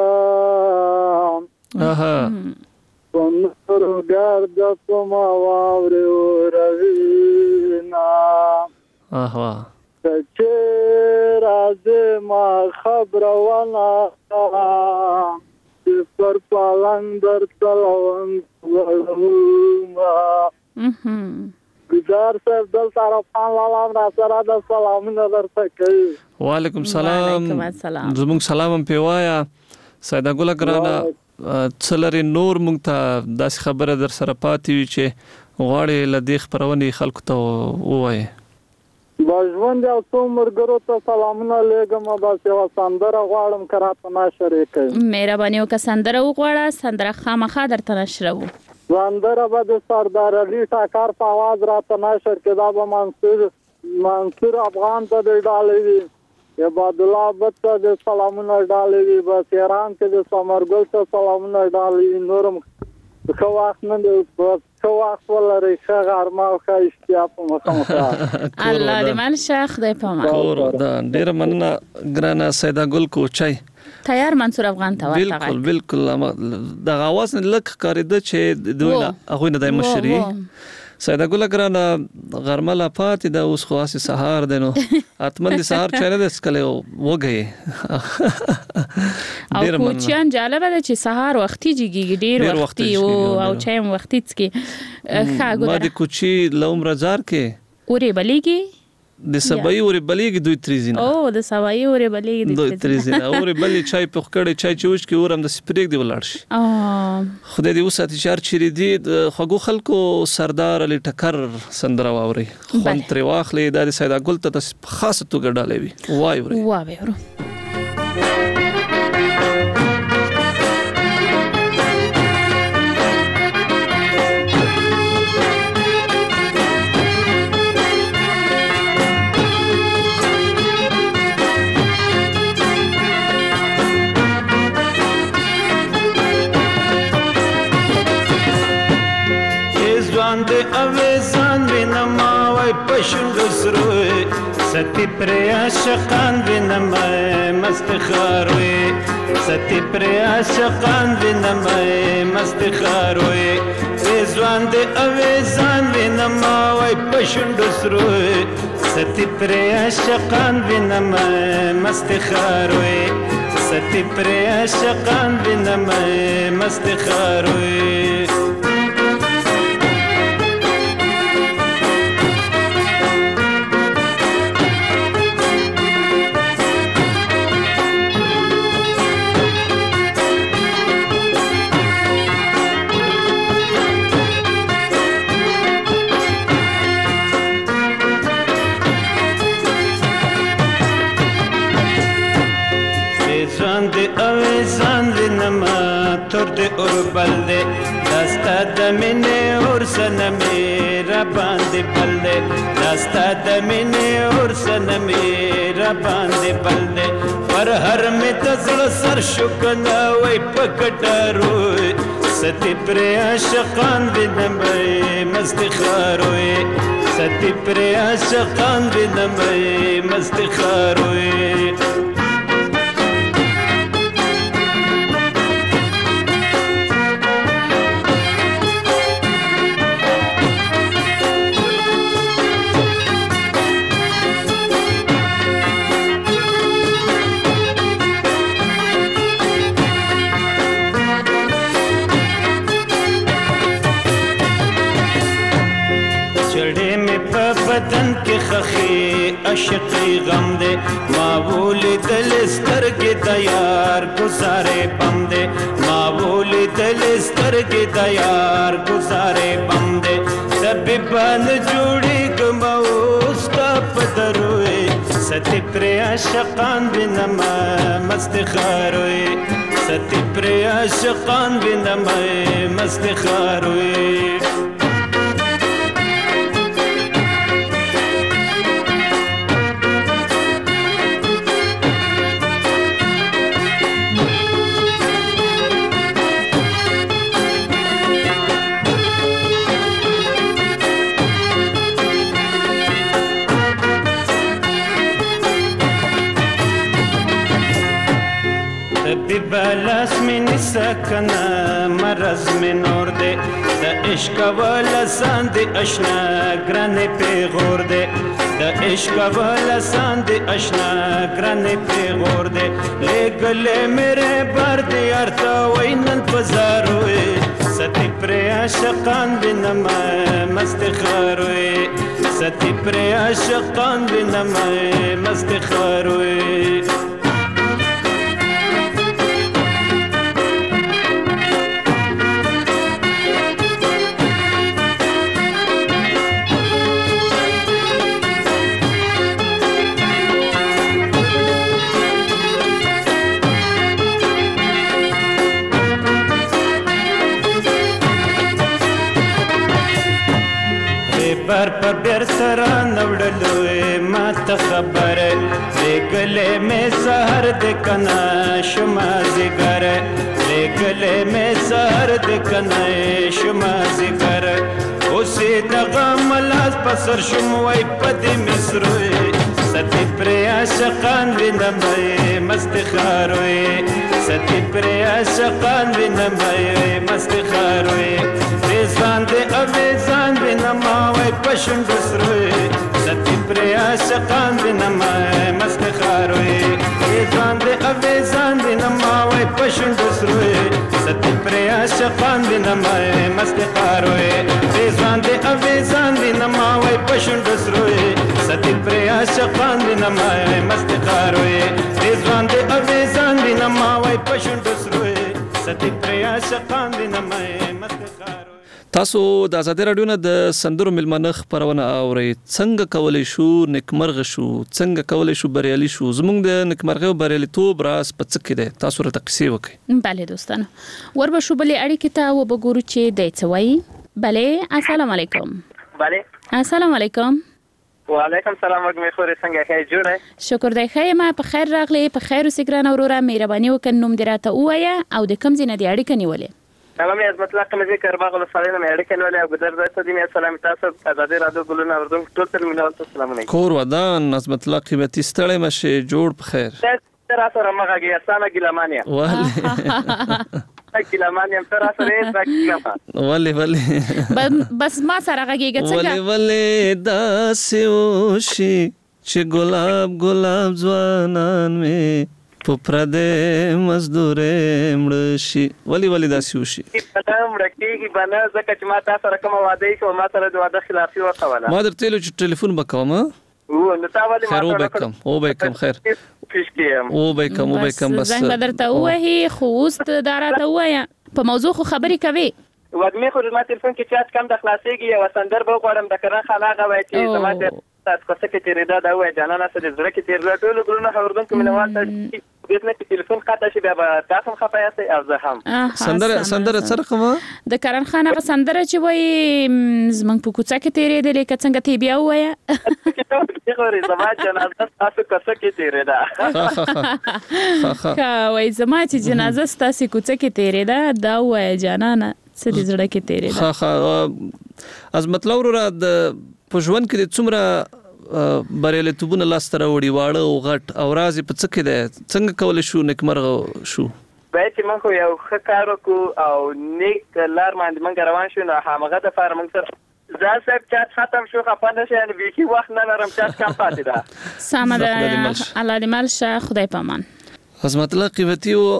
اها په نورو ګرده په ما واورې وروینه اها که چې راځې ما خبرونه چې پر پالنګ درته لونګ وړومه ګزار صاحب دلته عرفان لالا هم را سره د سلامونه درته کوي وعلیکم سلام زموږ سلام هم پې وایه سیده ګله ګرانه څه لرې نور موږ ته داسې خبره در سره پاتې وي چې غواړې له دې خپرونې خلکو ته ووایې با ژوند یو څو ملګرو ته سلامونه لېږم بس یوه سندره غواړم که راته نشر یې کوي مهرباني وکړه سندره وغواړه سندره خامخا درته نشروو سندره به د سردار علي ټکر په اواز راته نشر کړي دا به منصور منصور افغان ته د ډالۍ وي عبادالله عبد ته د سلامونه ډالۍ وي بس ایران کې د ثمرګل ته سلامونه ډالۍ وي نورم ښه وخت نه دی بس ښه وخت ولرئ ښه غرمه او ښه اشتیا په مخه مخه الله دې مل شه خدای په امان کور ده ډېره مننه ګرانه سیده ګل کوچی تیار منصور افغان ته ورته بالکل بالکل دغه اواز نه لږ ښکارېده چې دوی نه هغوی نه دی مشر یې سیده ګله ګرانه غرمه لا پاتې ده اوس خو هسې سهار دی نو حتما د سهار چای نه دی څښلی وږی او کوچیان جالبه ده چې سهار وختي جګېږي ډېر وختي او چای هم وختي څکي ښه ګوره ما د کوچي له عمره ځار کې اورې بلیږي د سبایي اورې بلیږي دوی تریزینه او د سبایي اورې بلیږي دوی تریزینه اورې بلې چای پخ کړی چای چې وچکي اور هم داسې پرېږدي ولاړ شي خدای دې وساتي چې هر چیرې دي د خوږو خلکو سردار علي ټکر سندره واورئ خوند ترې واخلئ دا د سیده ګل ته داسې په خاصه توګه ډالۍ وي واورئ واورو شندسروي ستي بري عشقان بنماي مستخاروي ستي بري عشقان بنماي مستخاروي زوان دي اويزان بنماي بشندسروي ستي بري عشقان بنماي مستخاروي ستي بري عشقان بنماي مستخاروي balde dasta da mine ursana mera bande balde dasta da mine ursana mera bande balde par har me tazl sar shukna way pakataru sati pre ashqan binamay mastikharoy sati pre ashqan binamay mastikharoy بدن کې خخي عشقي غم دې ما ولید دل سترګې د یار گزارې بم دې ما ولیدل سترګې د یار گزارې بم دې طبيبان جوړېږم اوس تا په دروي ستې پرې عاشقان وینم مستخاروي ستې پرې عاشقان وینم مستخاروي بلاس من سکنا مرز من نور دے دا عشق والا ساند اشنا گرانی پی غور دے دا عشق والا ساند اشنا گرانی پی غور دے لے گلے میرے بار دے ارتا وینن پزاروئے ستی پری عاشقان بینم مستخاروئے ستی پری عاشقان بینم مستخاروئے بر پر بیر سرا نوڑلوئے ما تخبر لے گلے میں سہر دکنا شما زگر لے گلے میں سہر دکنا شما زگر اسی دغا ملاز پسر شموئی پدی مصروئے ستی پری عاشقان وینمائی مستخاروئے ستی پری عاشقان وینمائی مستخاروئے ریزان دے اویزان وینمائی پشن بسروئے ستی پری عاشقان وینمائی مستخاروئے ریزان دے اویزان وینمائی پشن بسروئے ستی پری عاشقان وینمائی مستخاروئے ریزان دے اویزان وینمائی پشن بسروئے ستی پری عاشقان وینمائی مستخاروئے ریزان دے اویزان وینمائی پشن بسروئے ستی پری عاشقان وینمائی مستخاروئے تاسو د آزادۍ رادیو نه د سندرو ملمنه خبرونه اورئ. څنګه کولی شو نیکمرغه شو، څنګه کولی شو بریالي شو؟ زموږ د نیکمرغه او بریالیتوب راز په څه کې دی؟ تاسو راته قصې وکړئ. بله دوستانو، وربشو بلې اړیکې ته وبګورو چې دی څه وایي. بله، السلام علیکم. بله، السلام علیکم. وعلیکم سلام. وګمې خورې څنګه ښه جوړه؟ شکر دی ښه یم. په خیر راغلی. په خیر اوسې ګرانه وروره. مهرباني وکړه نوم دې راته ووایه او د کوم ځای نه دې اړیکه نیولې؟ نامه عظمت الله قمزي کرباغ ولسوالۍ نه مې اړیکه نیولې او ګودر ځای ته دې مې سلام تاسو آزادۍ رادیو ګلونه اردوونکو ټول ته مینوال ته سلامونه. کور ودان عظمت الله قیمتي ستړی مه شې، جوړ په خیر. را سره مه غږېږه، اسانه ګیلمان یم. ولې ګیلمان یم، ته را سره هېڅ غږېږم. ولې ولې بس ما سره غږېږه څنګه؟ ولې ولې داسې وشي چې ګلاب ګلاب ځوانان مې په پردې مزدورې مړه شي. ولې ولې داسې وشي؟ بنه مړه کېږي بنه، ځکه چې ما تا سره کومه واده یې کوه، ما سره د واده خلافي وکوله. ما درته ویلو چې ټلیفون به کوم. نو تا ولې ما خیر وبه کم وبه کم خیر وبه کم وبه کم بس زنګ به درته ووهي، خو اوس دا راته ووایه په موضوع خو خبرې کوې. وږمې خو زما تلیفون کې چارج کم د خلاصېږي، یوه سندر به وغواړم د کرن خان هغه وایي چې زما تاسو کوڅه کې تېرېده دا وایي جانانه څه د زړه کې تېرېده. ټولو ګلونه اورېدونکو مینوال ته دې نه چې تلیفون قطع شي بیا به تاسو هم خفه یاستئ او زه هم. سندره سندره څه رقم د کرن خان هغه سندره چې وایي زموږ په کوڅه کې تېرېدلې که څنګه ته یې بیا ووایه. زما جنازه ستاسو کوڅه کې تېرېده. ښه وایي زما چې جنازه ستاسو کوڅه کې تېرېده دا ووایه جانانه څه دې زړه کې تېرېده. ښه ښه عظمت الله وروره د په ژوند کې د څومره بریالیتوبونه لاسته راوړي واړه او غټ او راز یې په څه کې دی؟ څنګه کولی شو نیکمرغه شو؟ باید چې موږ خو یو ښه کار وکړو او نیک لار باندې موږ روان شو، نو همغه دپاره موږ سره زه صاحب چارج ختم شو، خفه نه شئ، یعنې بیخي وخت نه لرم، چارج کم پاتې ده. سمه ده، الله دې مل شه، خدای په امان. عظمت الله قیمتي و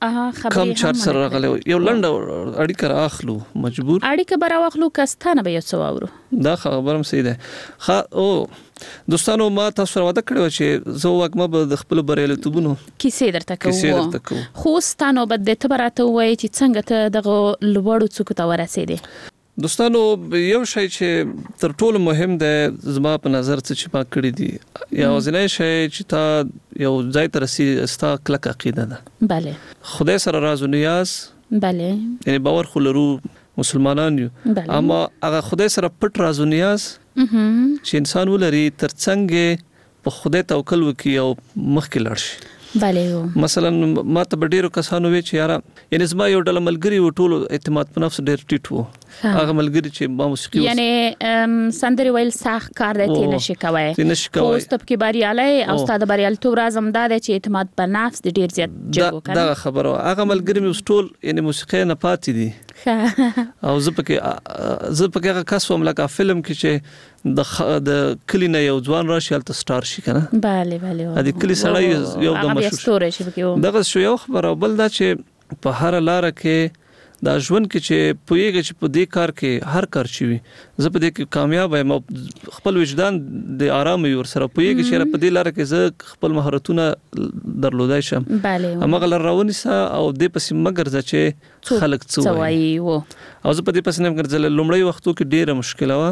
کم چارج سره راغلی یو لنډ اړیکه راخلو مجبور اړیکه به راخلو کستانه به یو څه واورو دا خبرم صحیح ده. ښه او دوستانو ما تاسو سره وعده کړې چې زه وګم به د خپل بریالیتوبونو کیسې درته کوم کیسې درته کوم خو ستانو بد ته براته وای چې څنګه ته دغه لوړو څوک ته ورسېدې. دوستانو یو شی چې تر ټولو مهم دی زما په نظر چې ما کړی دی یا ځنې شی چې تا یو ځای ته رسي ستا کلک عقیده ده. bale خدای سره راز و نیاز bale یعنی باور خو لرو مسلمانان یو اما هغه خدای سره پټ راز و نیاز چې انسان ولري ترڅنګ په خدای توکل وکي او مخکې لاړ شي. bale مثلا ما ته ډیرو کسانو وی چې یاره یعنی زما یو ډله ملګری و ټولو اعتماد په نفس ډیر ټیټ وو هغه ملګری چې ما موسیقي یعنی سندري ویل ساخ کار دی تی نشي کوي خو ستپ کې بریالي او استاد بریالتوب رازم دا چې اعتماد په نفس ډیر زیات جوړ کړي دا خبره هغه ملګری مې ټول یعنی موسیقي نه پاتې دي او زه پکې زه پکې هغه کس وم لکه فلم کې چې د د کلی نه یو ځوان راشي هلته سٹار شي کنه bale bale ا دې کلی سړی یو د مشهور دغه شو یو خبره بل دا چې په هر لار کې دا ژوند کې چې پویږي چې په دې کار کې هر کار چی وي زه په دې کې کامیاب یم خپل وجدان د آرام ور سره پویږي چې په دې لار کې زه خپل مهارتونه درلودای شم اما غل راونی سا او دې پسې مگر چې خلک څوي وو او زه په دې پسې نم ګرځل لومړی وختو کې ډیره مشکله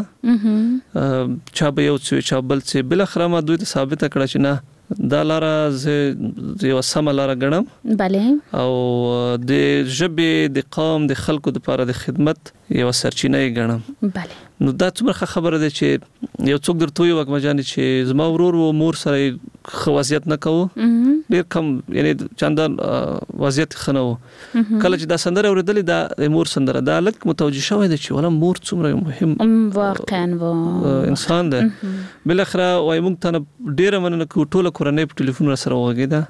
و چا به یو څه چا بل څه بل اخره ما دوی ته ثابت کړه چې نه دا لاره زه یو سم لاره غنم bale او د ژبې د قوم د خلکو لپاره د خدمت یو سرچینه غنم bale نو دا څومره خبره ده چې یو څوک درته وي وګ مجاني چې زما ورور و مور سره خوازیت نه کوو ډیر کم یعنی چندان وضعیت خنو کله چې دا سندره اوریدلې دا مور سندره دا لک متوجه شوی دی چې ولا مور څومره مهم واقعا و انسان ده بل اخره وای مونږ ته ډیر مننه کو ټوله کورنۍ په ټلیفون سره وغیدا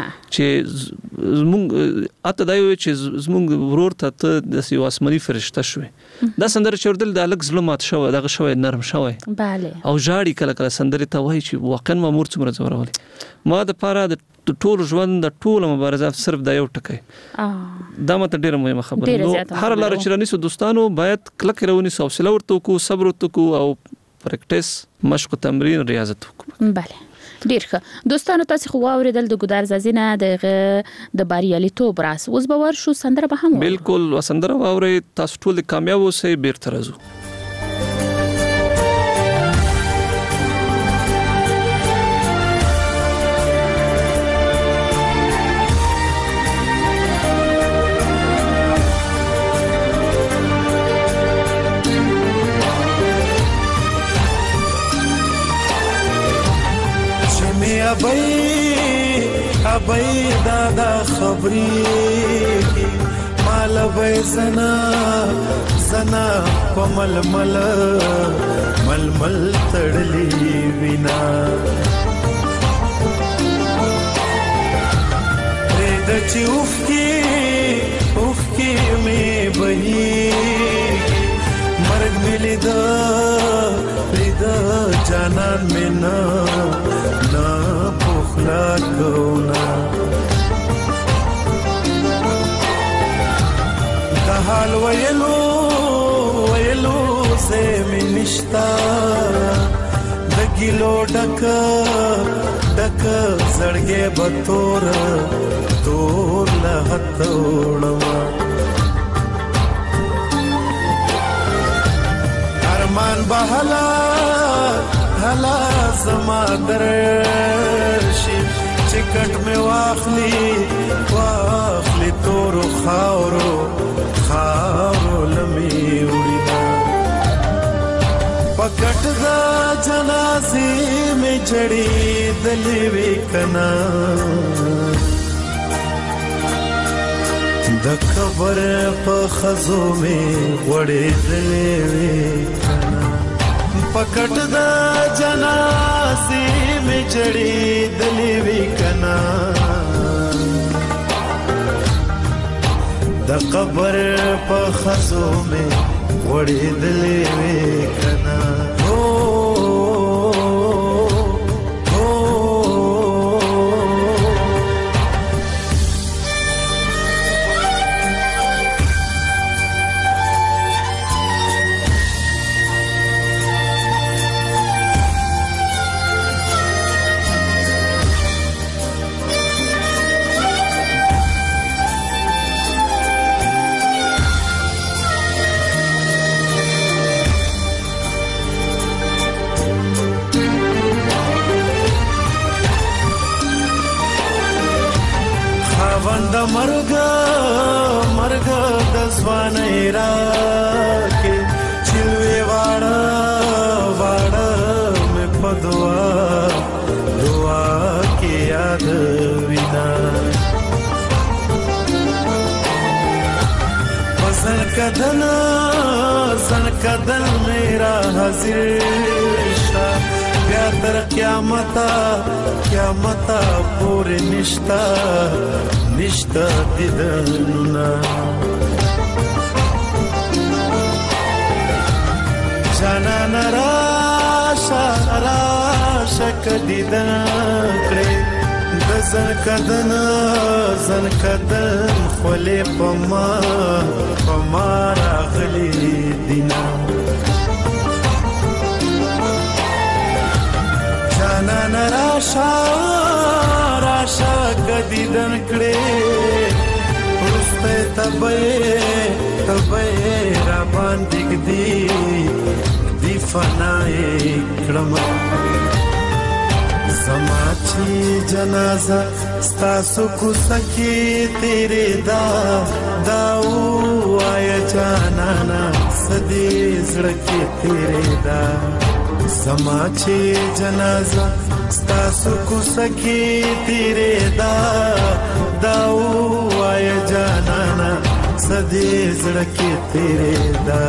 چې زمونږ اته دا یو چې زمونږ ورور ته د یو آسماني فرشته شوی دا سندره چې اوریدل دا لک ظلمات شوی دغه شوی نرم شوی bale او جاړي کله کله سندره ته وای چې واقعا ما مور څومره زورولې ما د پاره د ټول ژوند د ټول مبارزه صرف د یو ټکی دا ماته ډیره مهمه خبره نو هر لار چې رانیسو دوستانو باید کلک رونی حوصله ورته کو صبر ورته کو او پریکټیس مشق تمرین ریاضت وکړو. bale ډیر ښه دوستانو تاسو خو اوریدل د ګودار زازینه د د باریالیتوب راس اوس به ورشو سندره به هم بالکل وسندره واوري تاسو ټول کامیاب اوسئ بیرته راځو. ابي ابي دادا خبري مال وای زنا زنا کومل مل مل مل تړلی وینا رد چې اوف کې اوف کې مې بهي مرګ ملي دا لیدا جانان مې نه نا پخلا کونا حال ویلو ویلو سے میں نشتا دگلو ڈک ڈک زڑگے بطور تور لہتوڑوا ارمان بحلا حلا زما درشی چکٹ میں واخلی واخلی تورو خاورو خاورو لمی اڑینا پکٹ دا جنازی میں جڑی دلیوی کنا دا قبر پا خزو میں وڑی دلیوی کنا پکٹ دا جنازی میں جڑی دلیوی کنا د قبر په خزو مې وړې دلې کنا هو هو خوند مرګ مرګ د ځوانۍ راکې چلوي واړه واړه مې په دعا دعا کې یاد وینا زن کدن زن کدن میرا حاضر شتا بیا تر قیامتا قیامتا پوری نشتا نشتا دیدنونا جانان راشا راشا کدیدن کړي زن کدن زن کدن خولې پما پما راغلي دینا جانان راشا راشا کدیدن کړي ورسته تبې تبې را باندې دی دی فنای کړم समाची जनाजा स्तासु कुसकी तेरे दा दाऊ आय जानाना सदी जड़के तेरे दा समाची जनाजा स्तासु कुसकी तेरे दा दाऊ आय जानाना सदी जड़के तेरे दा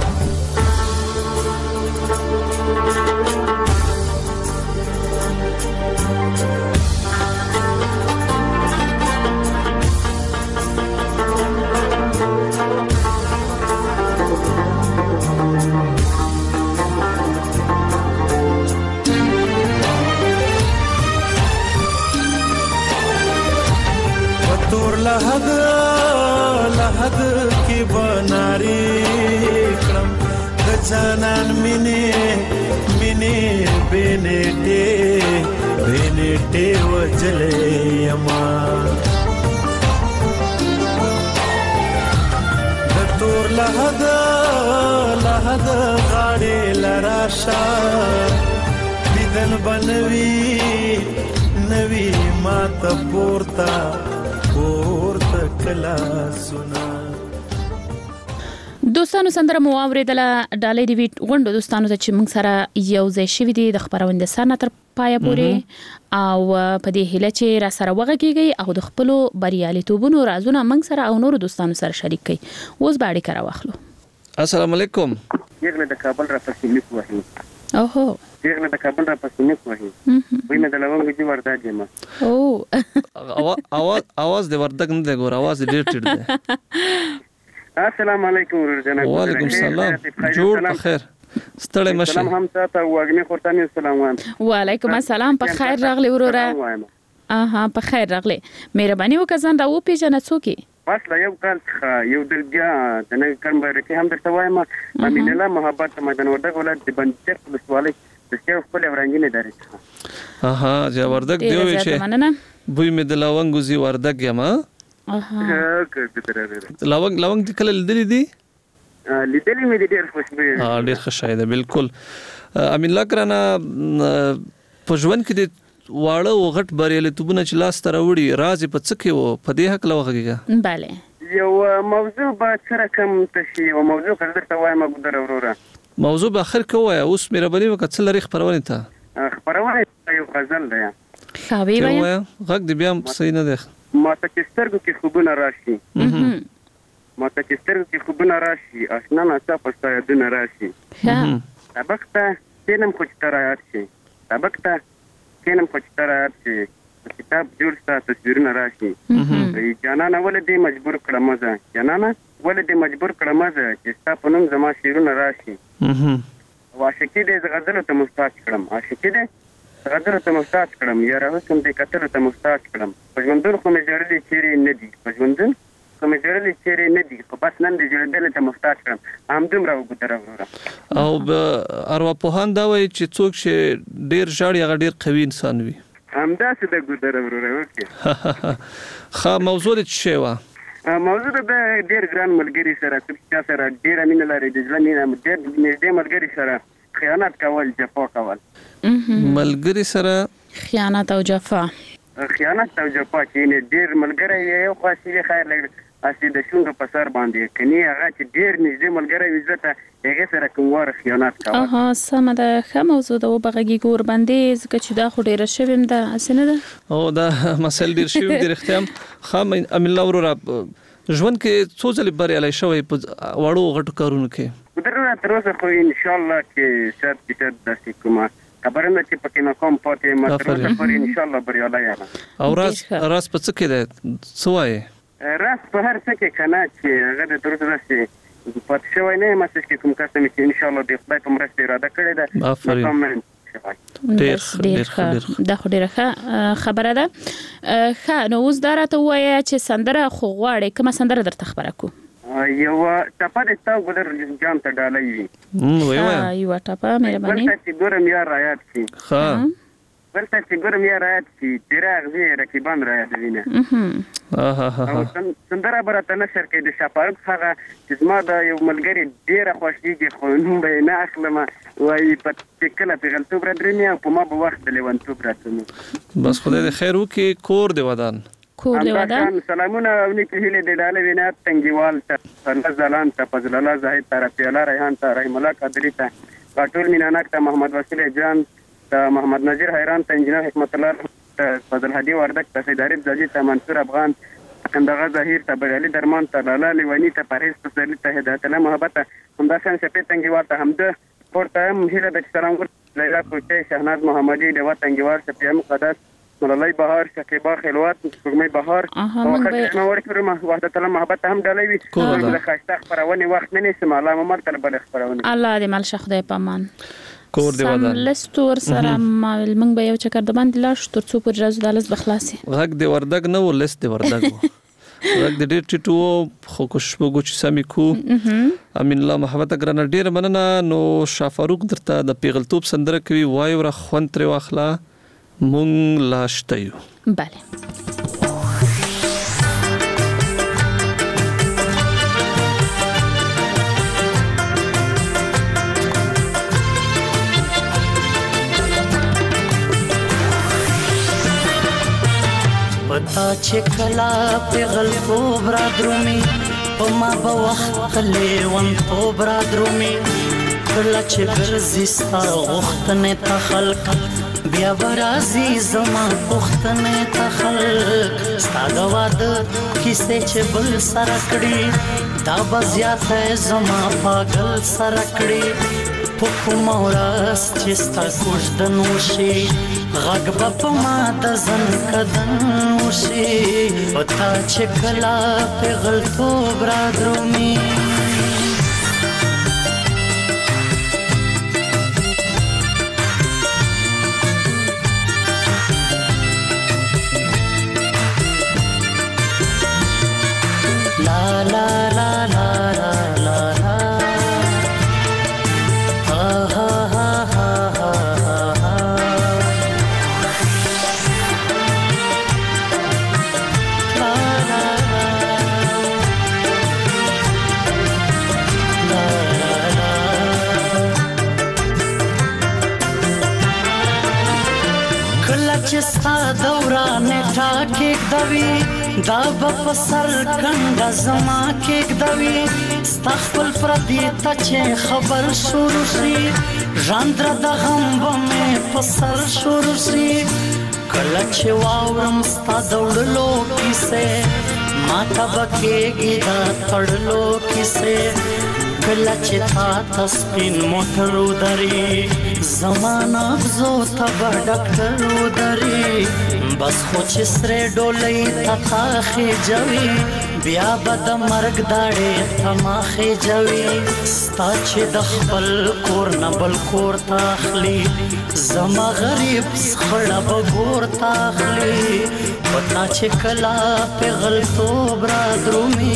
लहद लहद की बनारी क्रम गजानन मिने मिने बेनेटे बेनेटे वजले यमा दतूर लहद लहद गाड़े लराशा दिदन बनवी नवी मात पोरता دوستانو سندره مو اوریدله ډالۍ دی ویټ غونډو دوستانو ته چې موږ سره یو ځای شوی دی د خبرونه سره تر پایه پورې او په دې هله چې را سره وغږیږي او د خپل بریالیتوبونو رازونه موږ سره او نور دوستانو سره شریک کړي اوس باندې کرا واخلو السلام علیکم یګنه د کابل را پسې لیک وایي اوهو یګنه د کابل را پسې لیک وایي وینه د لوګو چې ورته جما او اواز اواز د وردګ نه دی ګور اواز ډیر ټیټ دی السلام علیکم ورجنه وعلیکم السلام جوړ په خیر ستړی مشه سلام هم تاسو واګنی خورتانی السلام وایم وعلیکم السلام په خیر راغلی وروره اها په خیر راغلی مهرباني وکړئ دا و پیژنه څوک بس لا یو کال یو دلګیا د نه کم برکه هم درته وایم امین الله محبت مدن وردګ ولادت د بندر پولیسوالۍ د څو خپل ورنګینه درې اها چې وردګ دی وی چې بوی مې د لونګ زی وردګ یم اها لونګ لونګ کله لیدلی دی لیدلی مې ډیر خوشبوي ها ډیر خوشاله بالکل امین الله کرنا په ژوند کې د واړه او غټ بریالیتوبونه چې لاس ته راوړي راز په څه کې وو په دې حق لوغږي bale یو موضوع به سره کوم تشي او موضوع درته وایم ګدر وروره موضوع به اخر کوه اوس مې ربني وکړه څل لري خبرونه ته خبرونه یو غزل ده خاوي وای غږ دې بیا صحیح نه ده ما ته سترګو کې خوبونه راشي ما ته سترګو کې خوبونه راشي آشنا ناڅه پښتا یادونه راشي سبقته سینم خو ترایات شي سبقته سینم خو ترایات شي کتاب جوړ ستا تصویرونه راشي جانانه ولې مجبور کړم مزه جانانه ولې مجبور کړم مزه چې ستا په نوم زما شیرونه راشي واشکی دې غزل ته مستاج کړم عاشقی دې غزل ته مستاج کړم یا راوسم دې کتل ته مستاج کړم پښوندون خو مې جوړلې چیرې نه دي پښوندون خو مې جوړلې چیرې نه دي خو بس نن دې جوړدل ته مستاج کړم هم دومره وګدره وروره او ارواپوهان دا وایي چې څوک چې ډیر ژاړي هغه ډیر قوي انسان وي همدا څه د ګودره وروره اوکې خا موضوع دې څه و موضوع د ډیر ګران ملګری سره چې سره ډیر مینه لري د ځلنې نه ډیر نږدې ملګری سره خیانت کول جفا کول ملګری سره خیانت او جفا خیانت او جفا چې ډیر ملګری یو خاصي خیر لګ اسی د شونګ په سر باندې کني هغه چې ډیر نږدې ملګری وزته هغه سره کوموار خیانت کاوه. اها سم ده خه موضوع د وبغږی ګور باندې ځکه چې دا خو ډیر شویم ده اسنه ده او دا مسل ډیر شوی ډیر اختیام خام امین الله ورو ژوند کې څو ځله بریالي شوی په وړو غټو کارونو کې درنه تر اوسه خو ان شاء الله کې شت کې د کومه خبرونه چې پکې نه کوم پاتې متروسه پر ان شاء الله بریالي یم. او راس راس په څه کې ده سوای راس په هر څه کې کنه چې هغه د تر اوسه چې پات شوی نه مسج کې کوم کس چې ان شاء الله د خدای په مرسته اراده کړې ده. آفرین ډیر ډیر دا خو ډیره خبره ده. ښه نو اوس دا راته وایي چې سندره خو غواړي کومه سندره درته خبره کو یو ټاپه د تاسو ګلر جام ته ډالۍ وي وای وای یو ټاپه مهرباني ولته چې ګورم یا رايات شي ها ولته چې ګورم یا رايات شي ډیره غوي رقیبان رايات دي نه اه ها ها سندره برته نشر کې د شپارک هغه چې زما د یو ملګری ډیره خوشیږي خو نوم به نه اخلم وای په کله په غلطو بر درنه په ما په وخت د لیوانتو براتنه بس خدای د خیر وکي کور دی ودان کور دی ودان سلامونه ونی کې هله د ډاله وینات تنګیوال ته نزلان ته فضل الله زاهد طرف الله ریحان ته رحم الله قدری ته ټول مینانک ته محمد وسیل جان ته محمد نذیر حیران ته انجنیر حکمت الله ته فضل هدی وردک ته سید عارف زاجی ته منصور افغان کندغه ظهیر ته بغالی درمان ته لاله لیوانی ته پاریس تسلی ته هدایت الله محبت همدا څنګه سپې تنګیوال ته حمد پورته هله د سلام ګر لیلا کوټه شهناز محمدی د وطنګیوال سپیم مقدس ملالای بهار شکیبا خلوات سپوږمۍ بهار او خدای نور کړم وحدت الله محبت هم ډالوي د خاصه خبرونه وخت نه نسم الله ممر تر بل خبرونه الله دې مال شخدای پامان کور دی ودان لستور سره موږ به یو چکر د باندې لاش تر څو پر جزو دالس بخلاصي غږ دی وردګ نه ولس دی وردګ غږ د ډېر ټټو خو خوشبو ګوچ سمې کو امین الله محبت ګرانه ډېر مننه نو شافاروق درته د پیغلتوب سندره کوي وای ور خوند تر واخلا مونږ لاشتیو بله پتا چې کلا پیغل کو برا درومي په ما به وخت لیوان تو برا درومي کلا چې ګرځي ستا غوښتنې ته خلق بیا برازي زما غوښتنې ته خلق ستا د واده کیسې چې بل سره کړي دا به زیاته زما پاگل سره کړي په کوم ورځ چې ستا کوژدن وشي غږ به په ما د زن کدن وشي پتا چې کلا پیغلتوب را درومي دا په سر کنده زما کې دوي استخفل پردي ته چې خبر شروع شي ژاندر د غم به په سر شروع شي کله چې واورم ستا دوړلو کیسه ما ته بکیږي دا تړلو کیسه کله چې تا تسپین موټر ودري زمانہ زو ته ډاکټر ودري بس خو چې سره ډولې تا خې جوي بیا بد مرګ داړې تماخې جوي ستا چې د خپل کور نه بل کور تاخلي زما غریب خړه بګور تاخلي پتا چې کلا پیغلتوب را درومي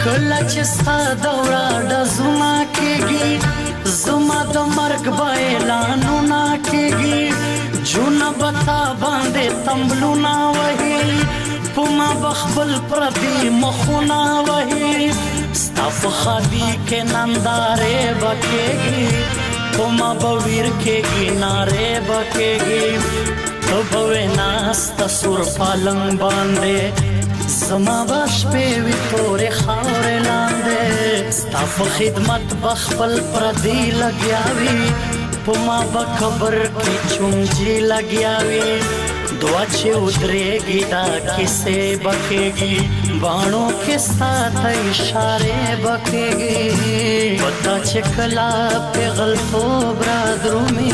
کله چې ستا دوره ډزونه کېږي زما د مرګ به اعلانونه کېږي جونه به تا باندې تمبلونه وهي په ما به خپل پردي مخونه وهي ستا په خادي کې نندارې به کېږي په ما به ویر کېږي نارې به کېږي ته به وې ناسته سور پالنګ باندې زما به شپې وي تورې خاورې لاندې ستا په خدمت به خپل پردي لګیا وي په ما به قبر کې چونجي لګیا وي دعا چې ودرېږي دا کیسې به کېږي باڼو کې ستا ته اشارې به کېږي پتا چې کله پیغلتوب را درومي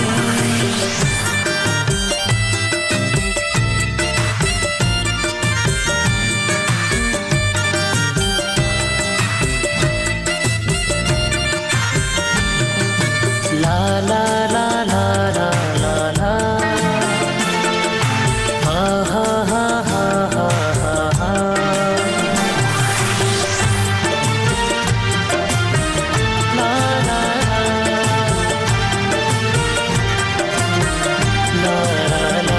La la la la la la la ha ha ha ha ha ha la la la la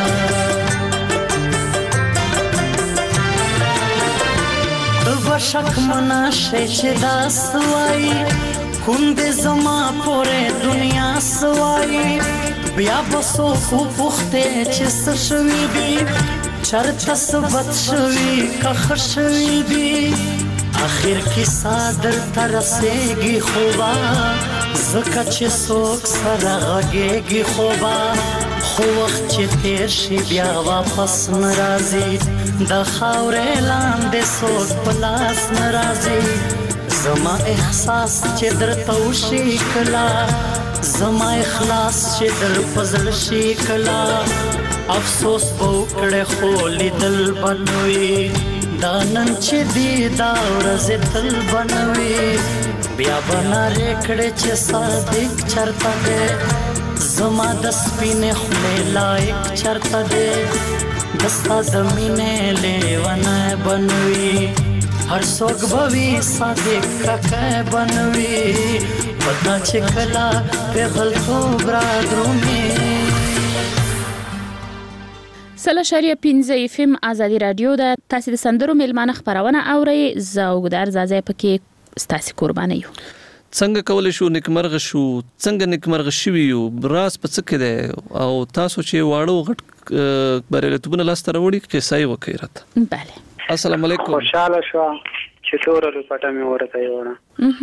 la بشک منا شې چې داس وای کوم دې زما پورې دنیا سوای بیا بسو خو پخته چې سشوي دي چرته سبت شوي کخ شوي دي اخر کې صادر ترسېږي خوبا زکه چې څوک سره غږېږي خوبا خو وخت چې تیر شي بیا واپس ناراضي د خاورې لاندې څوک په لاس ناراضي زما احساس چې درته وشي کلا زما اخلاص چې در پزړ شي کلا افسوس وکړې خو لیدل بنوي دا نن چې دی دا ورځ تل بنوي بیا بناره کړې چې صادق چرته دې زما د سپینې خولې لایق چرته دې دستا زمینه لیونه بنوي هر څوک بوي صادق ککه بنوي پتا چې کلا په غلطو برادرومي سلا شریعه پنځه اف ام ازادي رادیو د تاسو د سندرو ملمانه خبرونه اوري زوګدار زازه پکې ستاسو قرباني یو څنګه کول شو نکمرغ شو څنګه نکمرغ شوی یو راس په څه کې ده او تاسو چې واړو غټ بریلیتونه لاس تر وړي قصه یې وکړه bale السلام علیکم خوشاله شو چې تورلو پټه مې ورته یوړه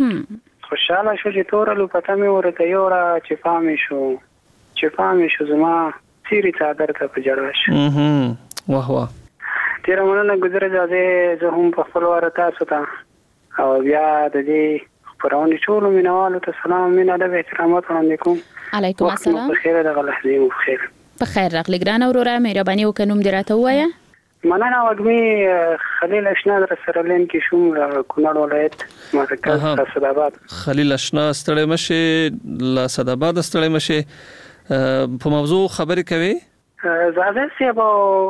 خوشاله شو چې تورلو پټه مې ورته یوړه چې فهمې شو چې فهمې شو زما سیری صادر ته په جړه شو واه واه تیر مننه گذر جازه زه هم په خپل واره تاسو ته او بیا د دې خبرونه ټول مینوالو ته سلام مینه د احترامات وړاندې کوم علیکم السلام بخیر د غلحدي بخیر بخیر راغلی ګران اورورا مهرباني وکړم دراته وایا مننه وګمي خلیل اشنا در سره لین کې شوم کونړ ولایت مرکز اسداباد خلیل اشنا ستړی مشه لا اسداباد ستړی مشه په موضوع خبرې کوي زاده سی به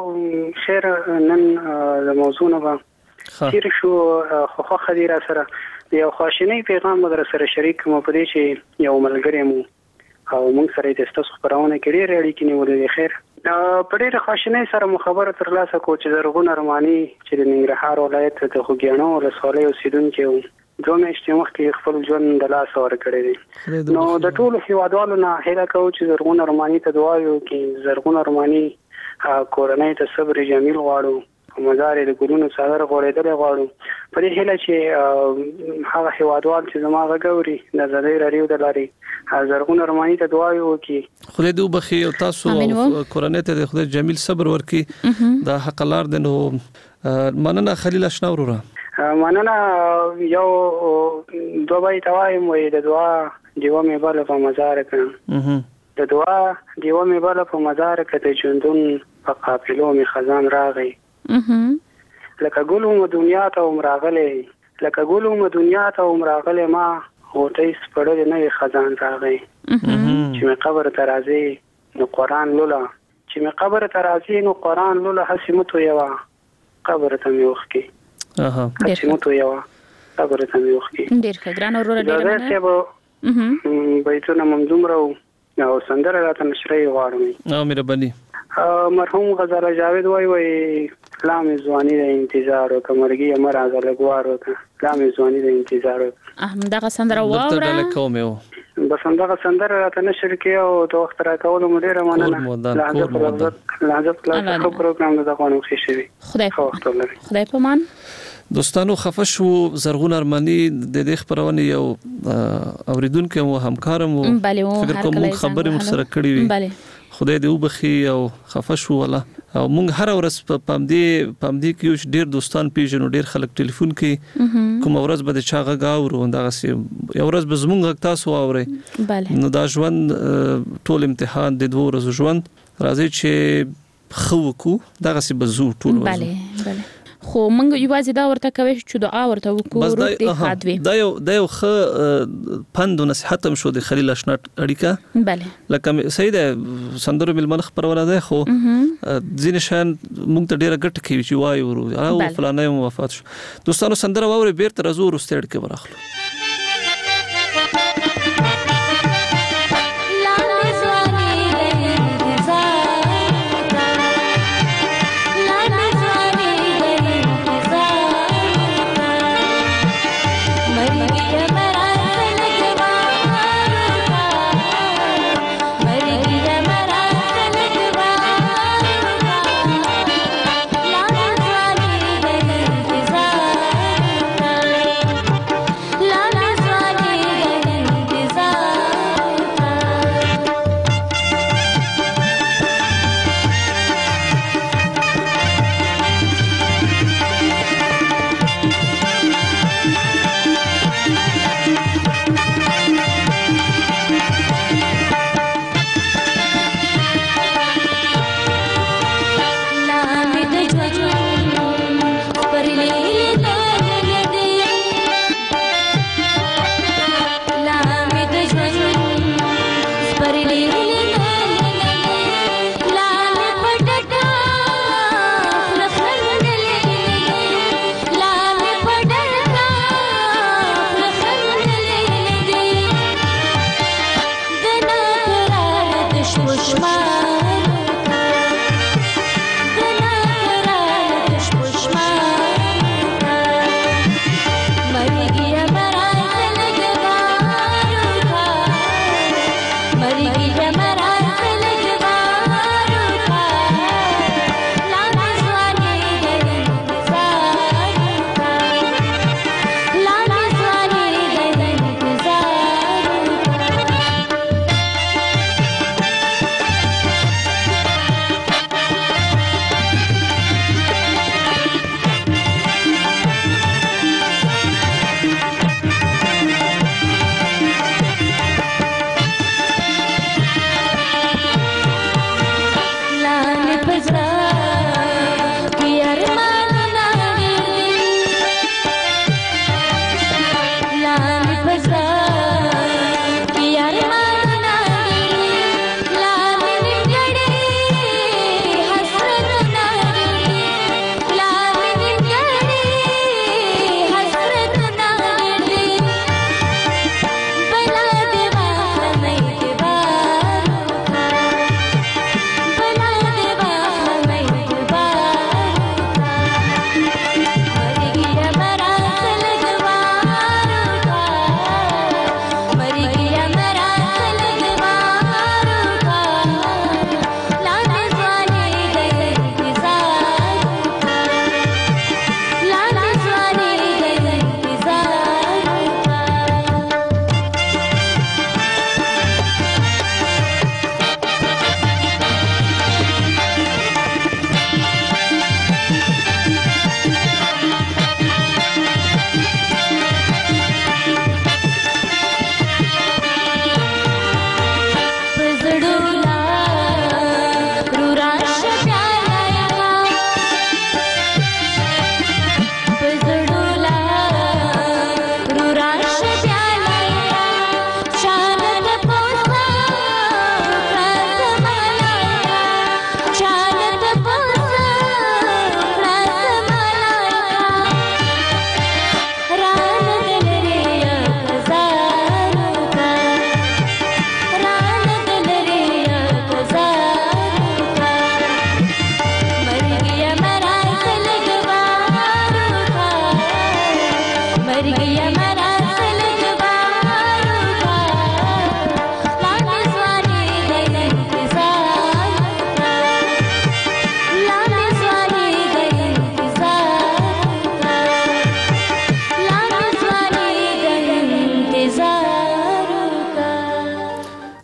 شعر نن د موضوع نه به شیر شو خو خو خدیره سره یو خواشنی پیغام در سره شریک مو پدې چې یو ملګری مو او موږ سره د تاسو خبرونه کړي ریړي کې نیولې خیر په ډېر خوشنۍ سره مخابره تر لاسه کو چې زرغون ارمانی چې د ننګرهار ولایت د خوګیانو ولسوالۍ اوسیدونکو دوه میاشتې مخکې خپل ژوند د لاسه ورکړی دی نو د ټولو هیوادوالو نه هیله کوو چې زرغون ارمانی ته دعا وکړو کې زرغون ارمانی کورنۍ ته صبر جمیل غواړو مزار د ګلونو څادر غوړېدل غواړو په دې هیله چې هغه هیوادوال چې زما غوړي د زړې رادیو د لاري زرغون ارمانی ته دعا وکړي خدای دې وبخي او تاسو کورنۍ ته خدای جمیل صبر ورکړي دا حق لار د نو مننه خلیل اشنا وروره مننه یو دوه بای توایم وې د دعا دیو مې بل په مزار کړم د دعا دیو مې بل په مزار کې د ژوندون په قافلو مې خزان راغی لکه ګلوم دنیا ته عمراغله لکه ګلوم دنیا ته عمراغله ما هوتې سپړل نه خزان راغی چې مې قبر ترازی نو قران لولا چې مې قبر ترازی نو قران لولا حسمت یوا قبر ته مې وخکي اها حسمت یوا صبر ته مې وختي ډیر ښه ګران اورور ډیر مننه به بیتونه ممدوم راو او سندره راته نشري غواړم او مهرباني مرحوم غزاله جاوید وای وای لام زوانی د انتظار او کمرګي امر ازل غوارو ته لام زوانی د انتظار اهم دغه سندره واوره دلته کومه بس همدغه سندره راته نشر کې او د وخت را کول مو ډیره مننه لازم لازم لازم پروګرام د غوښنه خوشي شي خدای خدای پامان دوستانو خفش و زرغون ارمانی د دې خبرونه یو اوریدونکو مو همکارم وو فکر کوم خبرې مو سره کړې وي خدای دې وبخي او خفش ولا او مونږ هر ورځ په پامدې پامدې کې ډیر دوستان پیژنو ډیر خلک ټلیفون کوي کوم ورځ به چا غاورو دغه سي یو ورځ به زمونږ تاسو اوري نو دا ژوند ټول امتحان د دوه ورځې ژوند راځي چې خو کو دغه سي بزو ټول بله بله خو مونږ یوازې دا ورته کوي چې دعا ورته وکړو روح دې خادوي دا یو دا یو خ پند او نصيحت هم شو د خلیل اشنات اړیکه bale لکه سید سندرو ملمن خبرونه ده خو ځین شان مونږ ته ډیره ګټه کوي چې وایو ورو او فلانه وفات شو دوستانو سندره واوري بیرته راځو ورستړ کې ورخلو La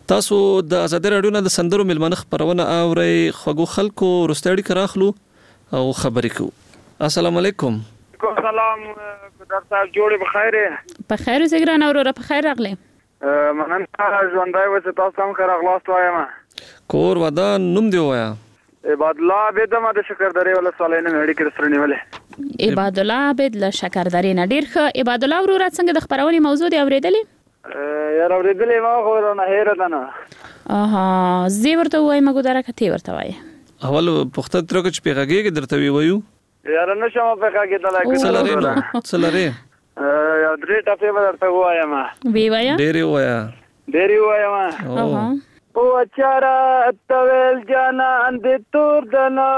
تاسو د ازادي رادیو نه د سندرو ملمنه خبرونه اوري خوګو خلکو رستړی کراخلو او خبرې کو. السلام علیکم. سلام ګدار صاحب جوړې بخیر. په خیر زګران اورو په خیر راغلی. مننه ژوندای وسه تاسو هم خیر اغلاست وایم. کور ودان نوم دی وایا. عباد الله عبد ما د شکردرې ولا سالینه مېړي کې سره نیولې. عباد الله عبد له شکردرې نه ډیر ښه. عباد الله ورور څنګه د خبرونې موضوع دی اوریدلې؟ یار اوریدلې ما خو نه هیر ده نه. اها زی ورته وای مګو درا کته ورته وای. اول پخته تر کې پیغاګي درته وی وایو. یار نه شمه پیغاګي دلای څلاره څلاره. یا درې ټاپې ورته وایم. وی وایا؟ ډېری وایا. ډېری وایم. اها او چارا تول جانان دې تور دنا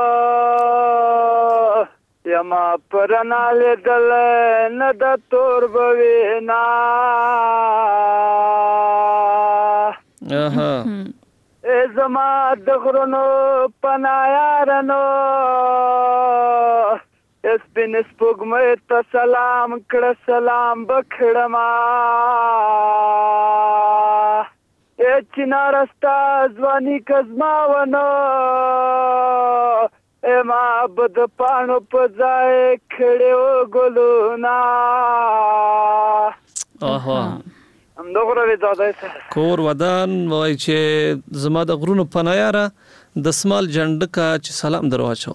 یما پرنال دل نه د تور بوینا اها ای زما د غرونو پنایارنو اس بن سپوږمۍ ته سلام کړه سلام بکړما ای چنارستا ځواني کزما ونو ای ما بد پانو په ځای کړو ګلونا. اها هم دغه وی زاده کور ودان وای چې زما د غرونو پنایاره د سمال جنډکا چې سلام درواچو.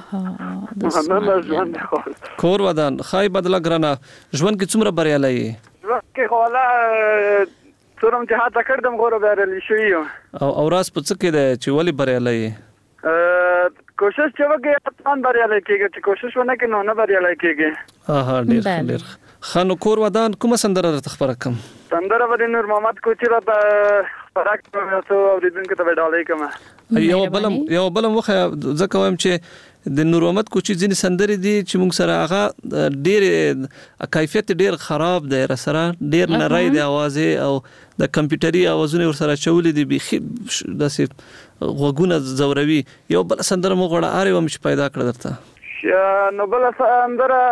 اها کور ودان خای بدلا ګرانه ژوند کې څومره بریالي یې؟ ژوند کې خو څورم چې هاته کړم غوړو بریالي شوی یم. او اوراس په څه کې ده چې ولی بریالي یې؟ کوشش چې وکړې ځان بریالي کېږي چې کوشش ونه کړې نو نه بریالي کېږي. اها ډېر ډېر خانو کور ودان کومه سندره درته خبره کوم؟ سندره به نور محمد کوچی راته خبره کوم څو اوریدونکو ته ډالۍ کوم. یو بلم یو بلم وخه ځکه وایم چې د نور محمد کوچی ځینې سندرې دي چې موږ سره هغه ډېر کیفیت ډېر خراب دی را سره ډېر نری دی आवाज او د کمپیوټري اوازونه ور سره چولې دي بيخي داسې غوګونه زوروي. یو بل سندره مو غواړه اره وم چې پیدا کړ درته. نو بل سندره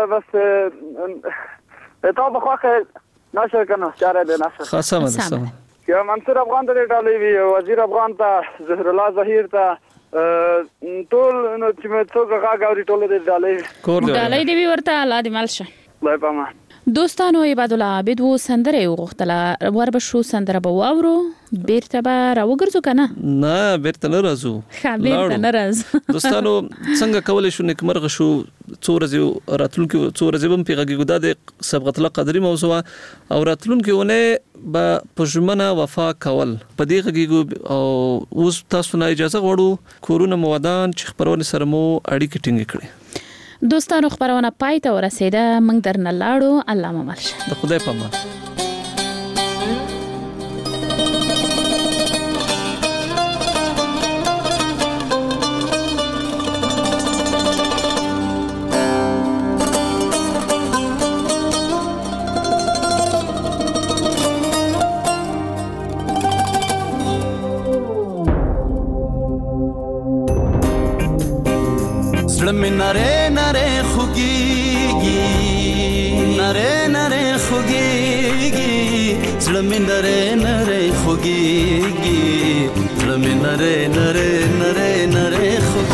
بس ته په خوخه نشر کنه چاره به نشر خاصه مده یا منصور افغان ته ډالۍ وی وزیر افغان ته زهر الله ظهیر ته ټول نو چې مې څوک غاګاوري ټول دې ډالۍ ډالۍ دی ورته الله دې مال شه. بای پاما دوستانو عباد الله عبد و سندره وغختله ور به شو سندره به واورو بیرته به راوګرځو کنه؟ نه بیرته نه راځو. ښه بیرته نه راځو. دوستانو څنګه کولای شو نیکمرغه شو څو ورځې راتلونکي څو ورځې هم پیغاګي ګدا د سبقت الله قدرې موضوع او راتلونکي ونه به پښمنه وفا کول په دې غږیږو او اوس تاسو نه اجازه غواړو کورونه مودان چې خبرونه سره مو اړیکې ټینګ کړي. دوستانو خبرونه پای ته ورسیده موږ درنه لاړو الله مو مرشه. د خدای په امان. نره نره خوگیگی نره نره خوگیگی زلمی نره نره خوگیگی زلمی نره نره نره نره خوگیگی